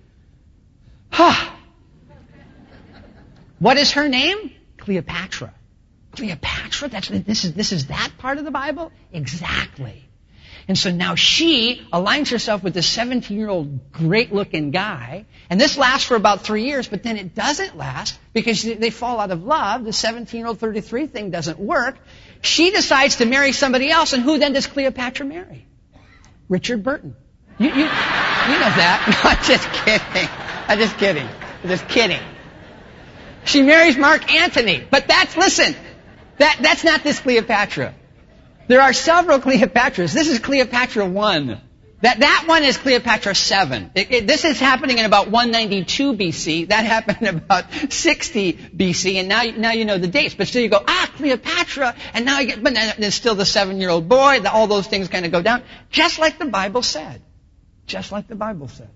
What is her name? Cleopatra. Cleopatra? That's, this is, this is that part of the Bible? Exactly. And so now she aligns herself with this seventeen-year-old great-looking guy. And this lasts for about three years, but then it doesn't last because they fall out of love. The seventeen-year-old thirty-three thing doesn't work. She decides to marry somebody else, and who then does Cleopatra marry? Richard Burton. You, you, you know that. No, I'm just kidding. I'm just kidding. I'm just kidding. She marries Mark Antony. But that's, listen, that, that's not this Cleopatra. There are several Cleopatras. This is Cleopatra one. That, that one is Cleopatra seven. It, it, this is happening in about one ninety-two B C. That happened in about sixty B C. And now, now you know the dates. But still you go, ah, Cleopatra. And now you get, but there's still the seven-year-old boy. The, all those things kind of go down. Just like the Bible said. Just like the Bible said.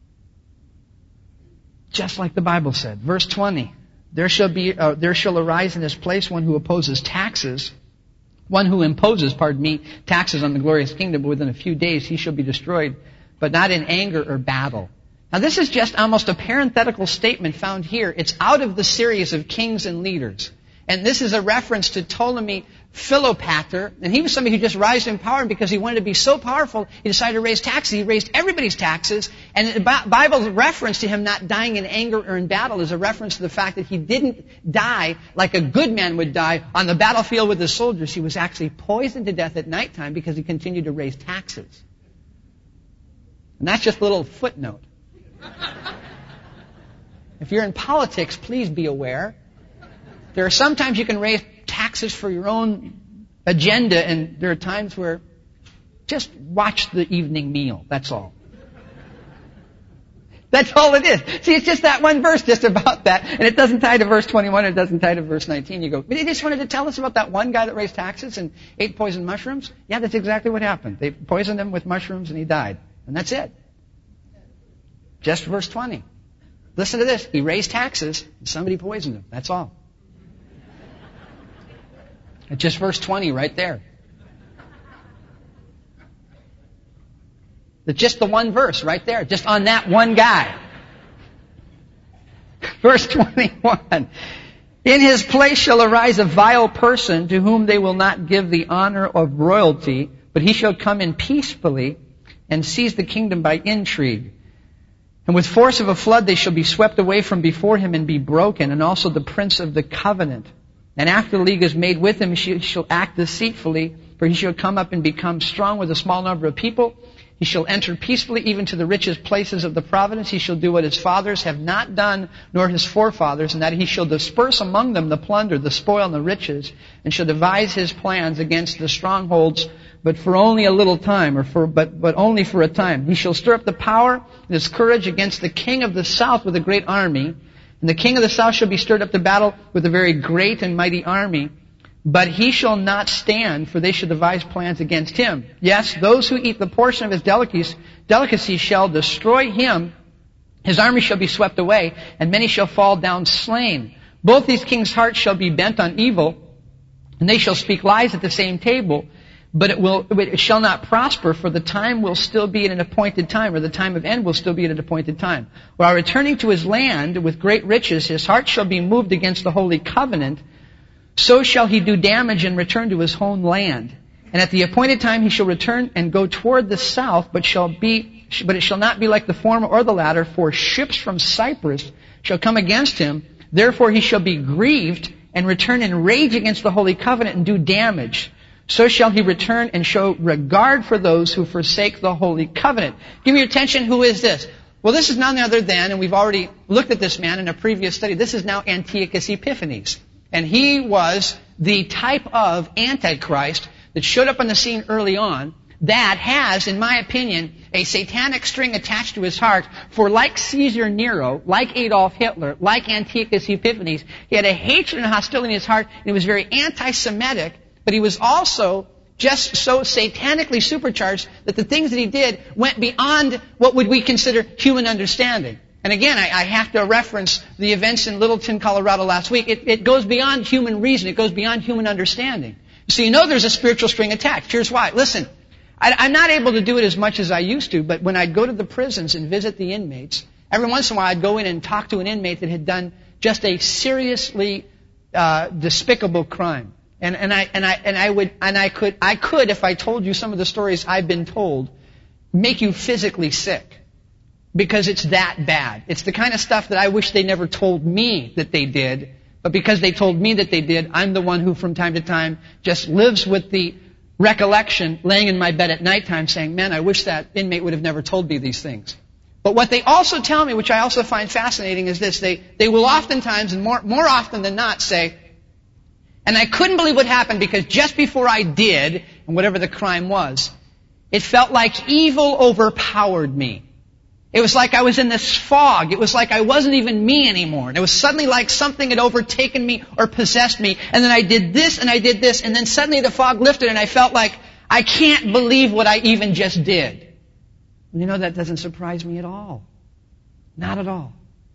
Just like the Bible said. Verse twenty. There shall be, uh, there shall arise in his place one who opposes taxes. One who imposes, pardon me, taxes on the glorious kingdom, but within a few days he shall be destroyed, but not in anger or battle. Now this is just almost a parenthetical statement found here. It's out of the series of kings and leaders. And this is a reference to Ptolemy Philopator, and he was somebody who just rose in power, and because he wanted to be so powerful, he decided to raise taxes. He raised everybody's taxes, and the Bible's reference to him not dying in anger or in battle is a reference to the fact that he didn't die like a good man would die on the battlefield with his soldiers. He was actually poisoned to death at nighttime because he continued to raise taxes. And that's just a little footnote. If you're in politics, please be aware. There are sometimes you can raise taxes for your own agenda, and there are times where just watch the evening meal. That's all. That's all it is. See, it's just that one verse just about that, and it doesn't tie to verse twenty-one, it doesn't tie to verse nineteen. You go, but he just wanted to tell us about that one guy that raised taxes and ate poisoned mushrooms? Yeah, that's exactly what happened. They poisoned him with mushrooms and he died. And that's it. Just verse twenty. Listen to this. He raised taxes and somebody poisoned him. That's all. It's just verse twenty right there. It's just the one verse right there, just on that one guy. Verse twenty-one. In his place shall arise a vile person to whom they will not give the honor of royalty, but he shall come in peacefully and seize the kingdom by intrigue. And with force of a flood they shall be swept away from before him and be broken, and also the prince of the covenant. And after the league is made with him, he shall act deceitfully, for he shall come up and become strong with a small number of people. He shall enter peacefully even to the richest places of the province. He shall do what his fathers have not done, nor his forefathers, and that he shall disperse among them the plunder, the spoil, and the riches, and shall devise his plans against the strongholds, but for only a little time, or for but but only for a time. He shall stir up the power and his courage against the king of the south with a great army. And the king of the south shall be stirred up to battle with a very great and mighty army. But he shall not stand, for they shall devise plans against him. Yes, those who eat the portion of his delicacies, delicacies shall destroy him. His army shall be swept away, and many shall fall down slain. Both these kings' hearts shall be bent on evil, and they shall speak lies at the same table. But it will, it shall not prosper, for the time will still be at an appointed time, or the time of end will still be at an appointed time. While returning to his land with great riches, his heart shall be moved against the holy covenant. So shall he do damage and return to his own land. And at the appointed time he shall return and go toward the south, but shall be, but it shall not be like the former or the latter, for ships from Cyprus shall come against him. Therefore he shall be grieved and return in rage against the holy covenant and do damage. So shall he return and show regard for those who forsake the holy covenant. Give me your attention. Who is this? Well, this is none other than, and we've already looked at this man in a previous study, this is now Antiochus Epiphanes. And he was the type of Antichrist that showed up on the scene early on that has, in my opinion, a satanic string attached to his heart. For like Caesar Nero, like Adolf Hitler, like Antiochus Epiphanes, he had a hatred and hostility in his heart, and he was very anti-Semitic, but he was also just so satanically supercharged that the things that he did went beyond what would we consider human understanding. And again, I, I have to reference the events in Littleton, Colorado last week. It, it goes beyond human reason. It goes beyond human understanding. So you know there's a spiritual string attached. Here's why. Listen, I, I'm not able to do it as much as I used to, but when I'd go to the prisons and visit the inmates, every once in a while I'd go in and talk to an inmate that had done just a seriously uh, despicable crime. And, and I and I and I would and I could I could if I told you some of the stories I've been told, make you physically sick. Because it's that bad. It's the kind of stuff that I wish they never told me that they did, but because they told me that they did, I'm the one who from time to time just lives with the recollection, laying in my bed at nighttime saying, man, I wish that inmate would have never told me these things. But what they also tell me, which I also find fascinating, is this. They, they will oftentimes, and more, more often than not, say, and I couldn't believe what happened because just before I did, and whatever the crime was, it felt like evil overpowered me. It was like I was in this fog. It was like I wasn't even me anymore. And it was suddenly like something had overtaken me or possessed me. And then I did this and I did this. And then suddenly the fog lifted and I felt like I can't believe what I even just did. And you know, that doesn't surprise me at all. Not at all.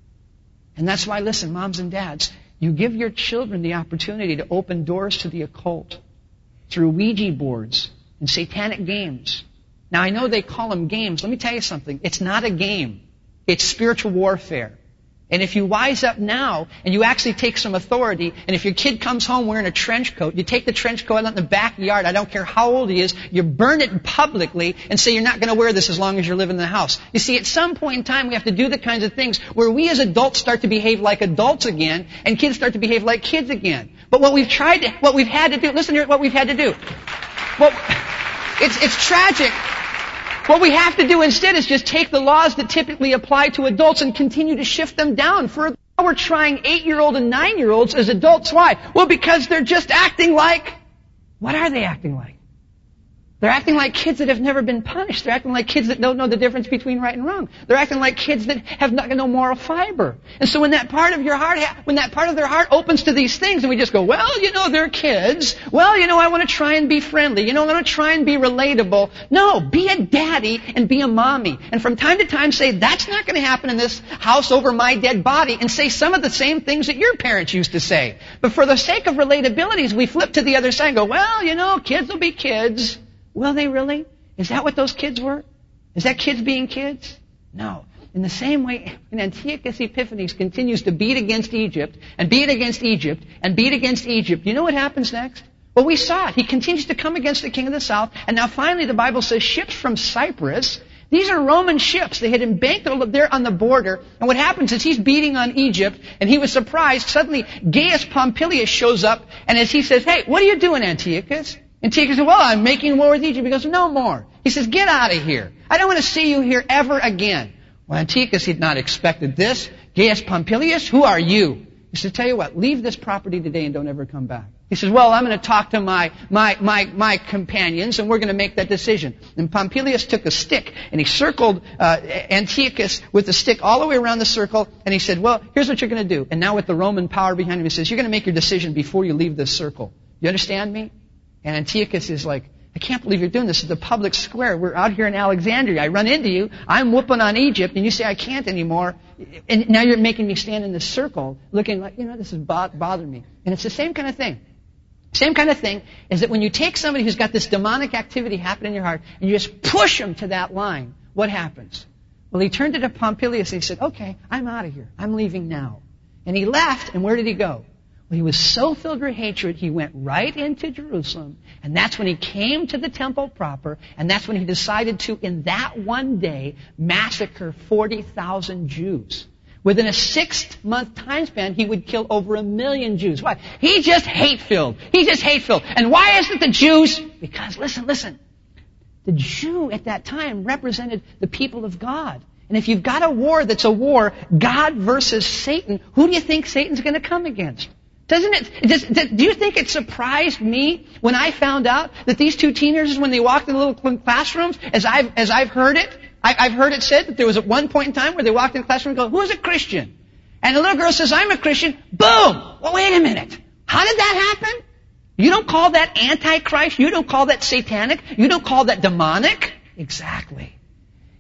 And that's why, listen, moms and dads, you give your children the opportunity to open doors to the occult through Ouija boards and satanic games. Now, I know they call them games. Let me tell you something. It's not a game. It's spiritual warfare. And if you wise up now and you actually take some authority, and if your kid comes home wearing a trench coat, you take the trench coat out in the backyard, I don't care how old he is, you burn it publicly and say you're not going to wear this as long as you're living in the house. You see, at some point in time we have to do the kinds of things where we as adults start to behave like adults again and kids start to behave like kids again. But what we've tried to, what we've had to do, listen here, what we've had to do. Well, it's, it's tragic. What we have to do instead is just take the laws that typically apply to adults and continue to shift them down. For now we're trying eight-year-old and nine-year-olds as adults. Why? Well, because they're just acting like, what are they acting like? They're acting like kids that have never been punished. They're acting like kids that don't know the difference between right and wrong. They're acting like kids that have not, no moral fiber. And so when that part of your heart, when that part of their heart opens to these things, and we just go, well, you know, they're kids. Well, you know, I want to try and be friendly. You know, I want to try and be relatable. No, be a daddy and be a mommy. And from time to time say, that's not going to happen in this house over my dead body, and say some of the same things that your parents used to say. But for the sake of relatabilities, we flip to the other side and go, well, you know, kids will be kids. Will they really? Is that what those kids were? Is that kids being kids? No. In the same way, when Antiochus Epiphanes continues to beat against Egypt, and beat against Egypt, and beat against Egypt, you know what happens next? Well, we saw it. He continues to come against the king of the south, and now finally the Bible says ships from Cyprus. These are Roman ships. They had embanked there on the border, and what happens is he's beating on Egypt, and he was surprised. Suddenly, Gaius Pompilius shows up, and as he says, hey, what are you doing, Antiochus? Antiochus says, well, I'm making war with Egypt. He goes, no more. He says, get out of here. I don't want to see you here ever again. Well, Antiochus had not expected this. Gaius Pompilius, who are you? He says, tell you what, leave this property today and don't ever come back. He says, well, I'm going to talk to my, my, my, my companions and we're going to make that decision. And Pompilius took a stick and he circled uh, Antiochus with the stick all the way around the circle, and he said, well, here's what you're going to do. And now with the Roman power behind him, he says, you're going to make your decision before you leave this circle. You understand me? And Antiochus is like, I can't believe you're doing this. This is a public square. We're out here in Alexandria. I run into you. I'm whooping on Egypt, and you say I can't anymore. And now you're making me stand in this circle looking like, you know, this is bothering me. And it's the same kind of thing. Same kind of thing is that when you take somebody who's got this demonic activity happening in your heart, and you just push them to that line, what happens? Well, he turned to Pompilius and he said, okay, I'm out of here. I'm leaving now. And he left, and where did he go? He was so filled with hatred, he went right into Jerusalem. And that's when he came to the temple proper. And that's when he decided to, in that one day, massacre forty thousand Jews. Within a six-month time span, he would kill over a million Jews. Why? He's just hate-filled. He's just hate-filled. And why isn't the Jews? Because, listen, listen. The Jew at that time represented the people of God. And if you've got a war that's a war, God versus Satan, who do you think Satan's going to come against? Doesn't it, does, do you think it surprised me when I found out that these two teenagers, when they walked in the little classrooms, as I've, as I've heard it, I, I've heard it said that there was at one point in time where they walked in the classroom and go, who's a Christian? And the little girl says, I'm a Christian. Boom! Well, wait a minute. How did that happen? You don't call that antichrist? You don't call that satanic? You don't call that demonic? Exactly.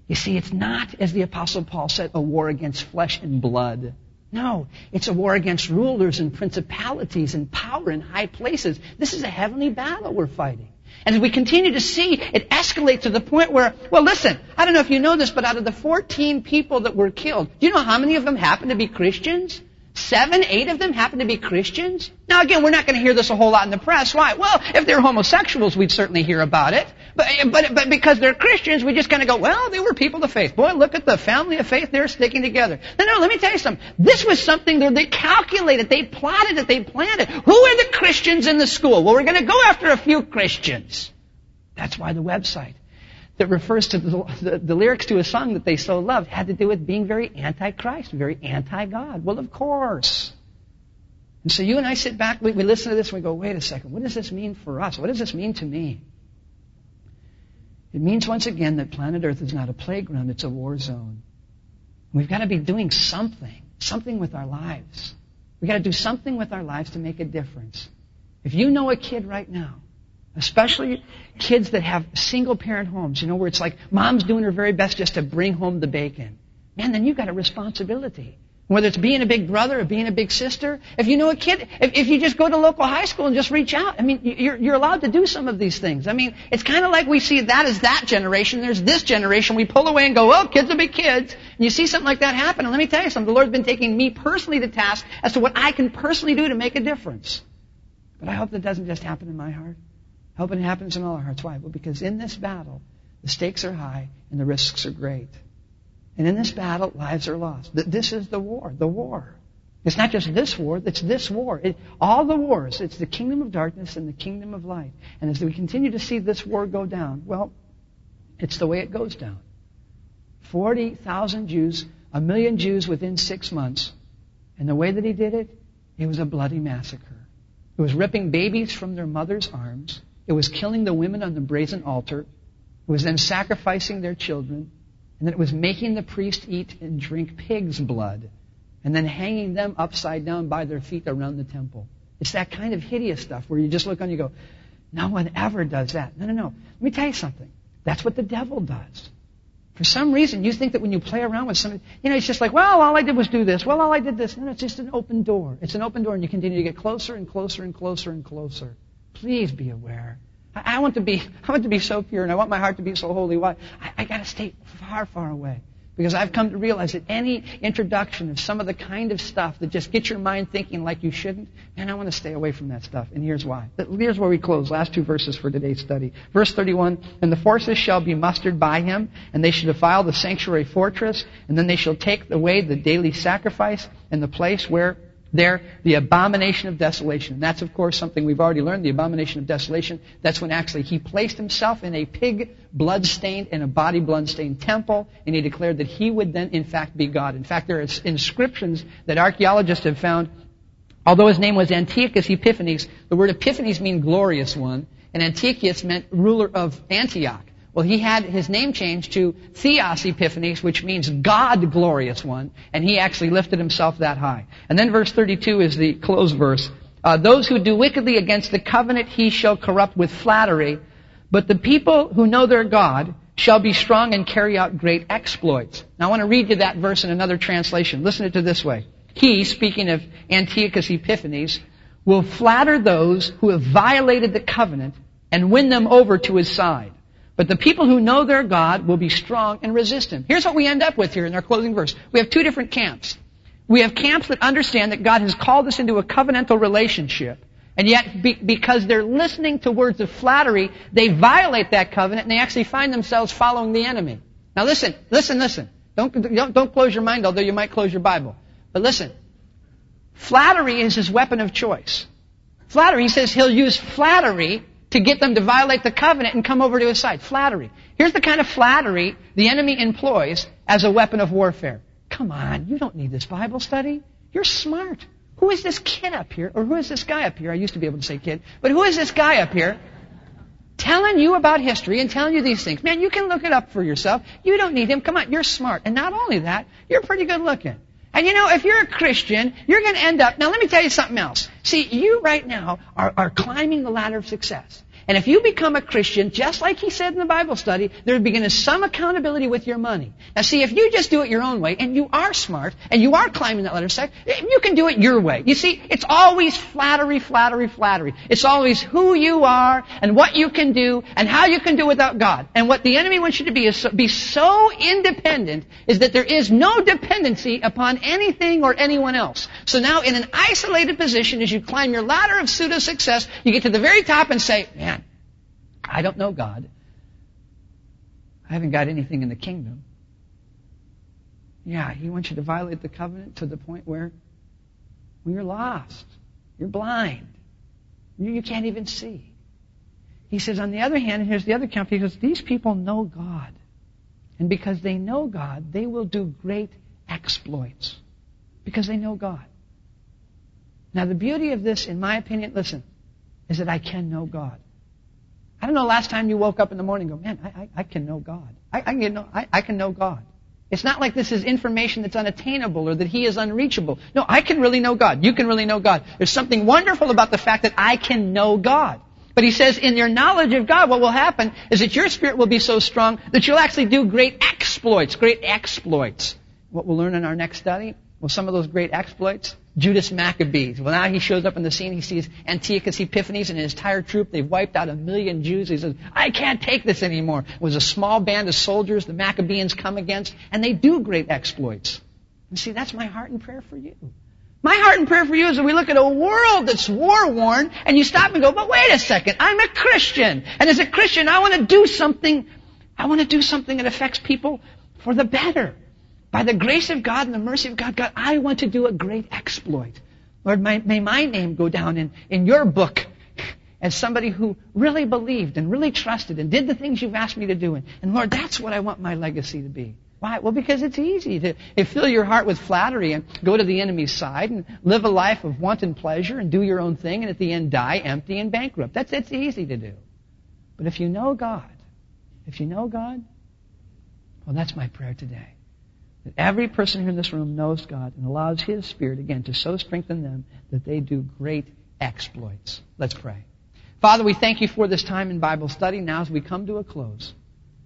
You see, it's not, as the Apostle Paul said, a war against flesh and blood. No, it's a war against rulers and principalities and power in high places. This is a heavenly battle we're fighting. And as we continue to see, it escalates to the point where, well, listen, I don't know if you know this, but out of the fourteen people that were killed, do you know how many of them happen to be Christians? Seven, eight of them happen to be Christians? Now again, we're not going to hear this a whole lot in the press. Why? Well, if they're homosexuals, we'd certainly hear about it. But, but, but because they're Christians, we just kind of go, well, they were people of faith. Boy, look at the family of faith, they're sticking together. No, no, let me tell you something. This was something that they calculated, they plotted it, they planned it. Who are the Christians in the school? Well, we're going to go after a few Christians. That's why the website that refers to the, the, the lyrics to a song that they so loved had to do with being very anti-Christ, very anti-God. Well, of course. And so you and I sit back, we, we listen to this, and we go, wait a second, what does this mean for us? What does this mean to me? It means, once again, that planet Earth is not a playground, it's a war zone. We've got to be doing something, something with our lives. We've got to do something with our lives to make a difference. If you know a kid right now, especially kids that have single-parent homes, you know, where it's like mom's doing her very best just to bring home the bacon. Man, then you've got a responsibility. Whether it's being a big brother or being a big sister. If you know a kid, if, if you just go to local high school and just reach out, I mean, you're, you're allowed to do some of these things. I mean, it's kind of like we see that as that generation, there's this generation. We pull away and go, oh, kids will be kids. And you see something like that happen. And let me tell you something. The Lord's been taking me personally to task as to what I can personally do to make a difference. But I hope that doesn't just happen in my heart. I hope it happens in all our hearts. Why? Well, because in this battle, the stakes are high and the risks are great. And in this battle, lives are lost. This is the war, the war. It's not just this war, it's this war. It, all the wars, it's the kingdom of darkness and the kingdom of light. And as we continue to see this war go down, well, it's the way it goes down. forty thousand Jews, a million Jews within six months. And the way that he did it, it was a bloody massacre. It was ripping babies from their mothers' arms. It was killing the women on the brazen altar. It was then sacrificing their children. And then it was making the priest eat and drink pig's blood. And then hanging them upside down by their feet around the temple. It's that kind of hideous stuff where you just look on and you go, no one ever does that. No, no, no. Let me tell you something. That's what the devil does. For some reason, you think that when you play around with somebody, you know, it's just like, well, all I did was do this. Well, all I did this. No, it's just an open door. It's an open door, and you continue to get closer and closer and closer and closer. Please be aware. I, I want to be, I want to be so pure, and I want my heart to be so holy. Why? I, I got to stay far, far away. Because I've come to realize that any introduction of some of the kind of stuff that just gets your mind thinking like you shouldn't, man, I want to stay away from that stuff. And here's why. Here's where we close. Last two verses for today's study. Verse thirty-one, and the forces shall be mustered by him, and they shall defile the sanctuary fortress, and then they shall take away the daily sacrifice, and the place where there, the abomination of desolation. And that's, of course, something we've already learned, the abomination of desolation. That's when actually he placed himself in a pig blood-stained and a body blood-stained temple, and he declared that he would then, in fact, be God. In fact, there are inscriptions that archaeologists have found. Although his name was Antiochus Epiphanes, the word Epiphanes means glorious one, and Antiochus meant ruler of Antioch. Well, he had his name changed to Theos Epiphanes, which means God glorious one, and he actually lifted himself that high. And then verse thirty-two is the close verse. Uh, Those who do wickedly against the covenant he shall corrupt with flattery, but the people who know their God shall be strong and carry out great exploits. Now I want to read you that verse in another translation. Listen to it this way. He, speaking of Antiochus Epiphanes, will flatter those who have violated the covenant and win them over to his side. But the people who know their God will be strong and resist him. Here's what we end up with here in our closing verse. We have two different camps. We have camps that understand that God has called us into a covenantal relationship, and yet be, because they're listening to words of flattery, they violate that covenant and they actually find themselves following the enemy. Now listen, listen, listen. Don't, don't, don't close your mind, although you might close your Bible. But listen, flattery is his weapon of choice. Flattery, he says he'll use flattery to get them to violate the covenant and come over to his side. Flattery. Here's the kind of flattery the enemy employs as a weapon of warfare. Come on, you don't need this Bible study. You're smart. Who is this kid up here? Or who is this guy up here? I used to be able to say kid. But who is this guy up here telling you about history and telling you these things? Man, you can look it up for yourself. You don't need him. Come on, you're smart. And not only that, you're pretty good looking. And you know, if you're a Christian, you're going to end up... Now, let me tell you something else. See, you right now are, are climbing the ladder of success. And if you become a Christian, just like he said in the Bible study, there begins some accountability with your money. Now see, if you just do it your own way, and you are smart, and you are climbing that ladder, you can do it your way. You see, it's always flattery, flattery, flattery. It's always who you are, and what you can do, and how you can do without God. And what the enemy wants you to be is so, be so independent is that there is no dependency upon anything or anyone else. So now in an isolated position, as you climb your ladder of pseudo-success, you get to the very top and say, man, I don't know God. I haven't got anything in the kingdom. Yeah, He wants you to violate the covenant to the point where, when you're lost, you're blind, you, you can't even see. He says, on the other hand, and here's the other count, he goes, these people know God. And because they know God, they will do great exploits. Because they know God. Now the beauty of this, in my opinion, listen, is that I can know God. I don't know last time you woke up in the morning and go, man, I, I, I can know God. I, I, can get know, I, I can know God. It's not like this is information that's unattainable or that He is unreachable. No, I can really know God. You can really know God. There's something wonderful about the fact that I can know God. But he says, in your knowledge of God, what will happen is that your spirit will be so strong that you'll actually do great exploits, great exploits. What we'll learn in our next study, well, some of those great exploits, Judas Maccabees. Well, now he shows up in the scene, he sees Antiochus Epiphanes and his entire troop. They've wiped out a million Jews. He says, I can't take this anymore. It was a small band of soldiers the Maccabeans come against, and they do great exploits. And see, that's my heart and prayer for you. My heart and prayer for you is that we look at a world that's war-worn, and you stop and go, but wait a second, I'm a Christian. And as a Christian, I want to do something, I want to do something that affects people for the better. By the grace of God and the mercy of God, God, I want to do a great exploit. Lord, may, may my name go down in, in your book as somebody who really believed and really trusted and did the things you've asked me to do. And, and Lord, that's what I want my legacy to be. Why? Well, because it's easy to, to fill your heart with flattery and go to the enemy's side and live a life of wanton pleasure and do your own thing and at the end die empty and bankrupt. That's, that's easy to do. But if you know God, if you know God, well, that's my prayer today. That every person here in this room knows God and allows His Spirit, again, to so strengthen them that they do great exploits. Let's pray. Father, we thank You for this time in Bible study. Now as we come to a close,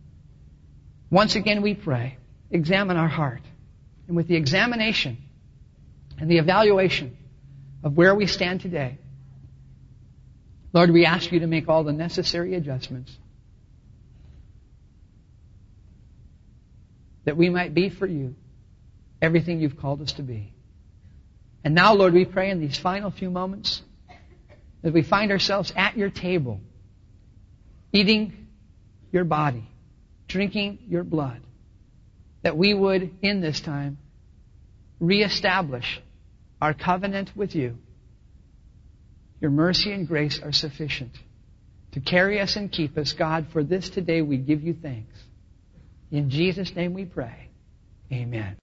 once again we pray, examine our heart. And with the examination and the evaluation of where we stand today, Lord, we ask You to make all the necessary adjustments that we might be for You everything You've called us to be. And now, Lord, we pray in these final few moments that we find ourselves at Your table, eating Your body, drinking Your blood, that we would, in this time, reestablish our covenant with You. Your mercy and grace are sufficient to carry us and keep us. God, for this today we give You thanks. In Jesus' name we pray. Amen.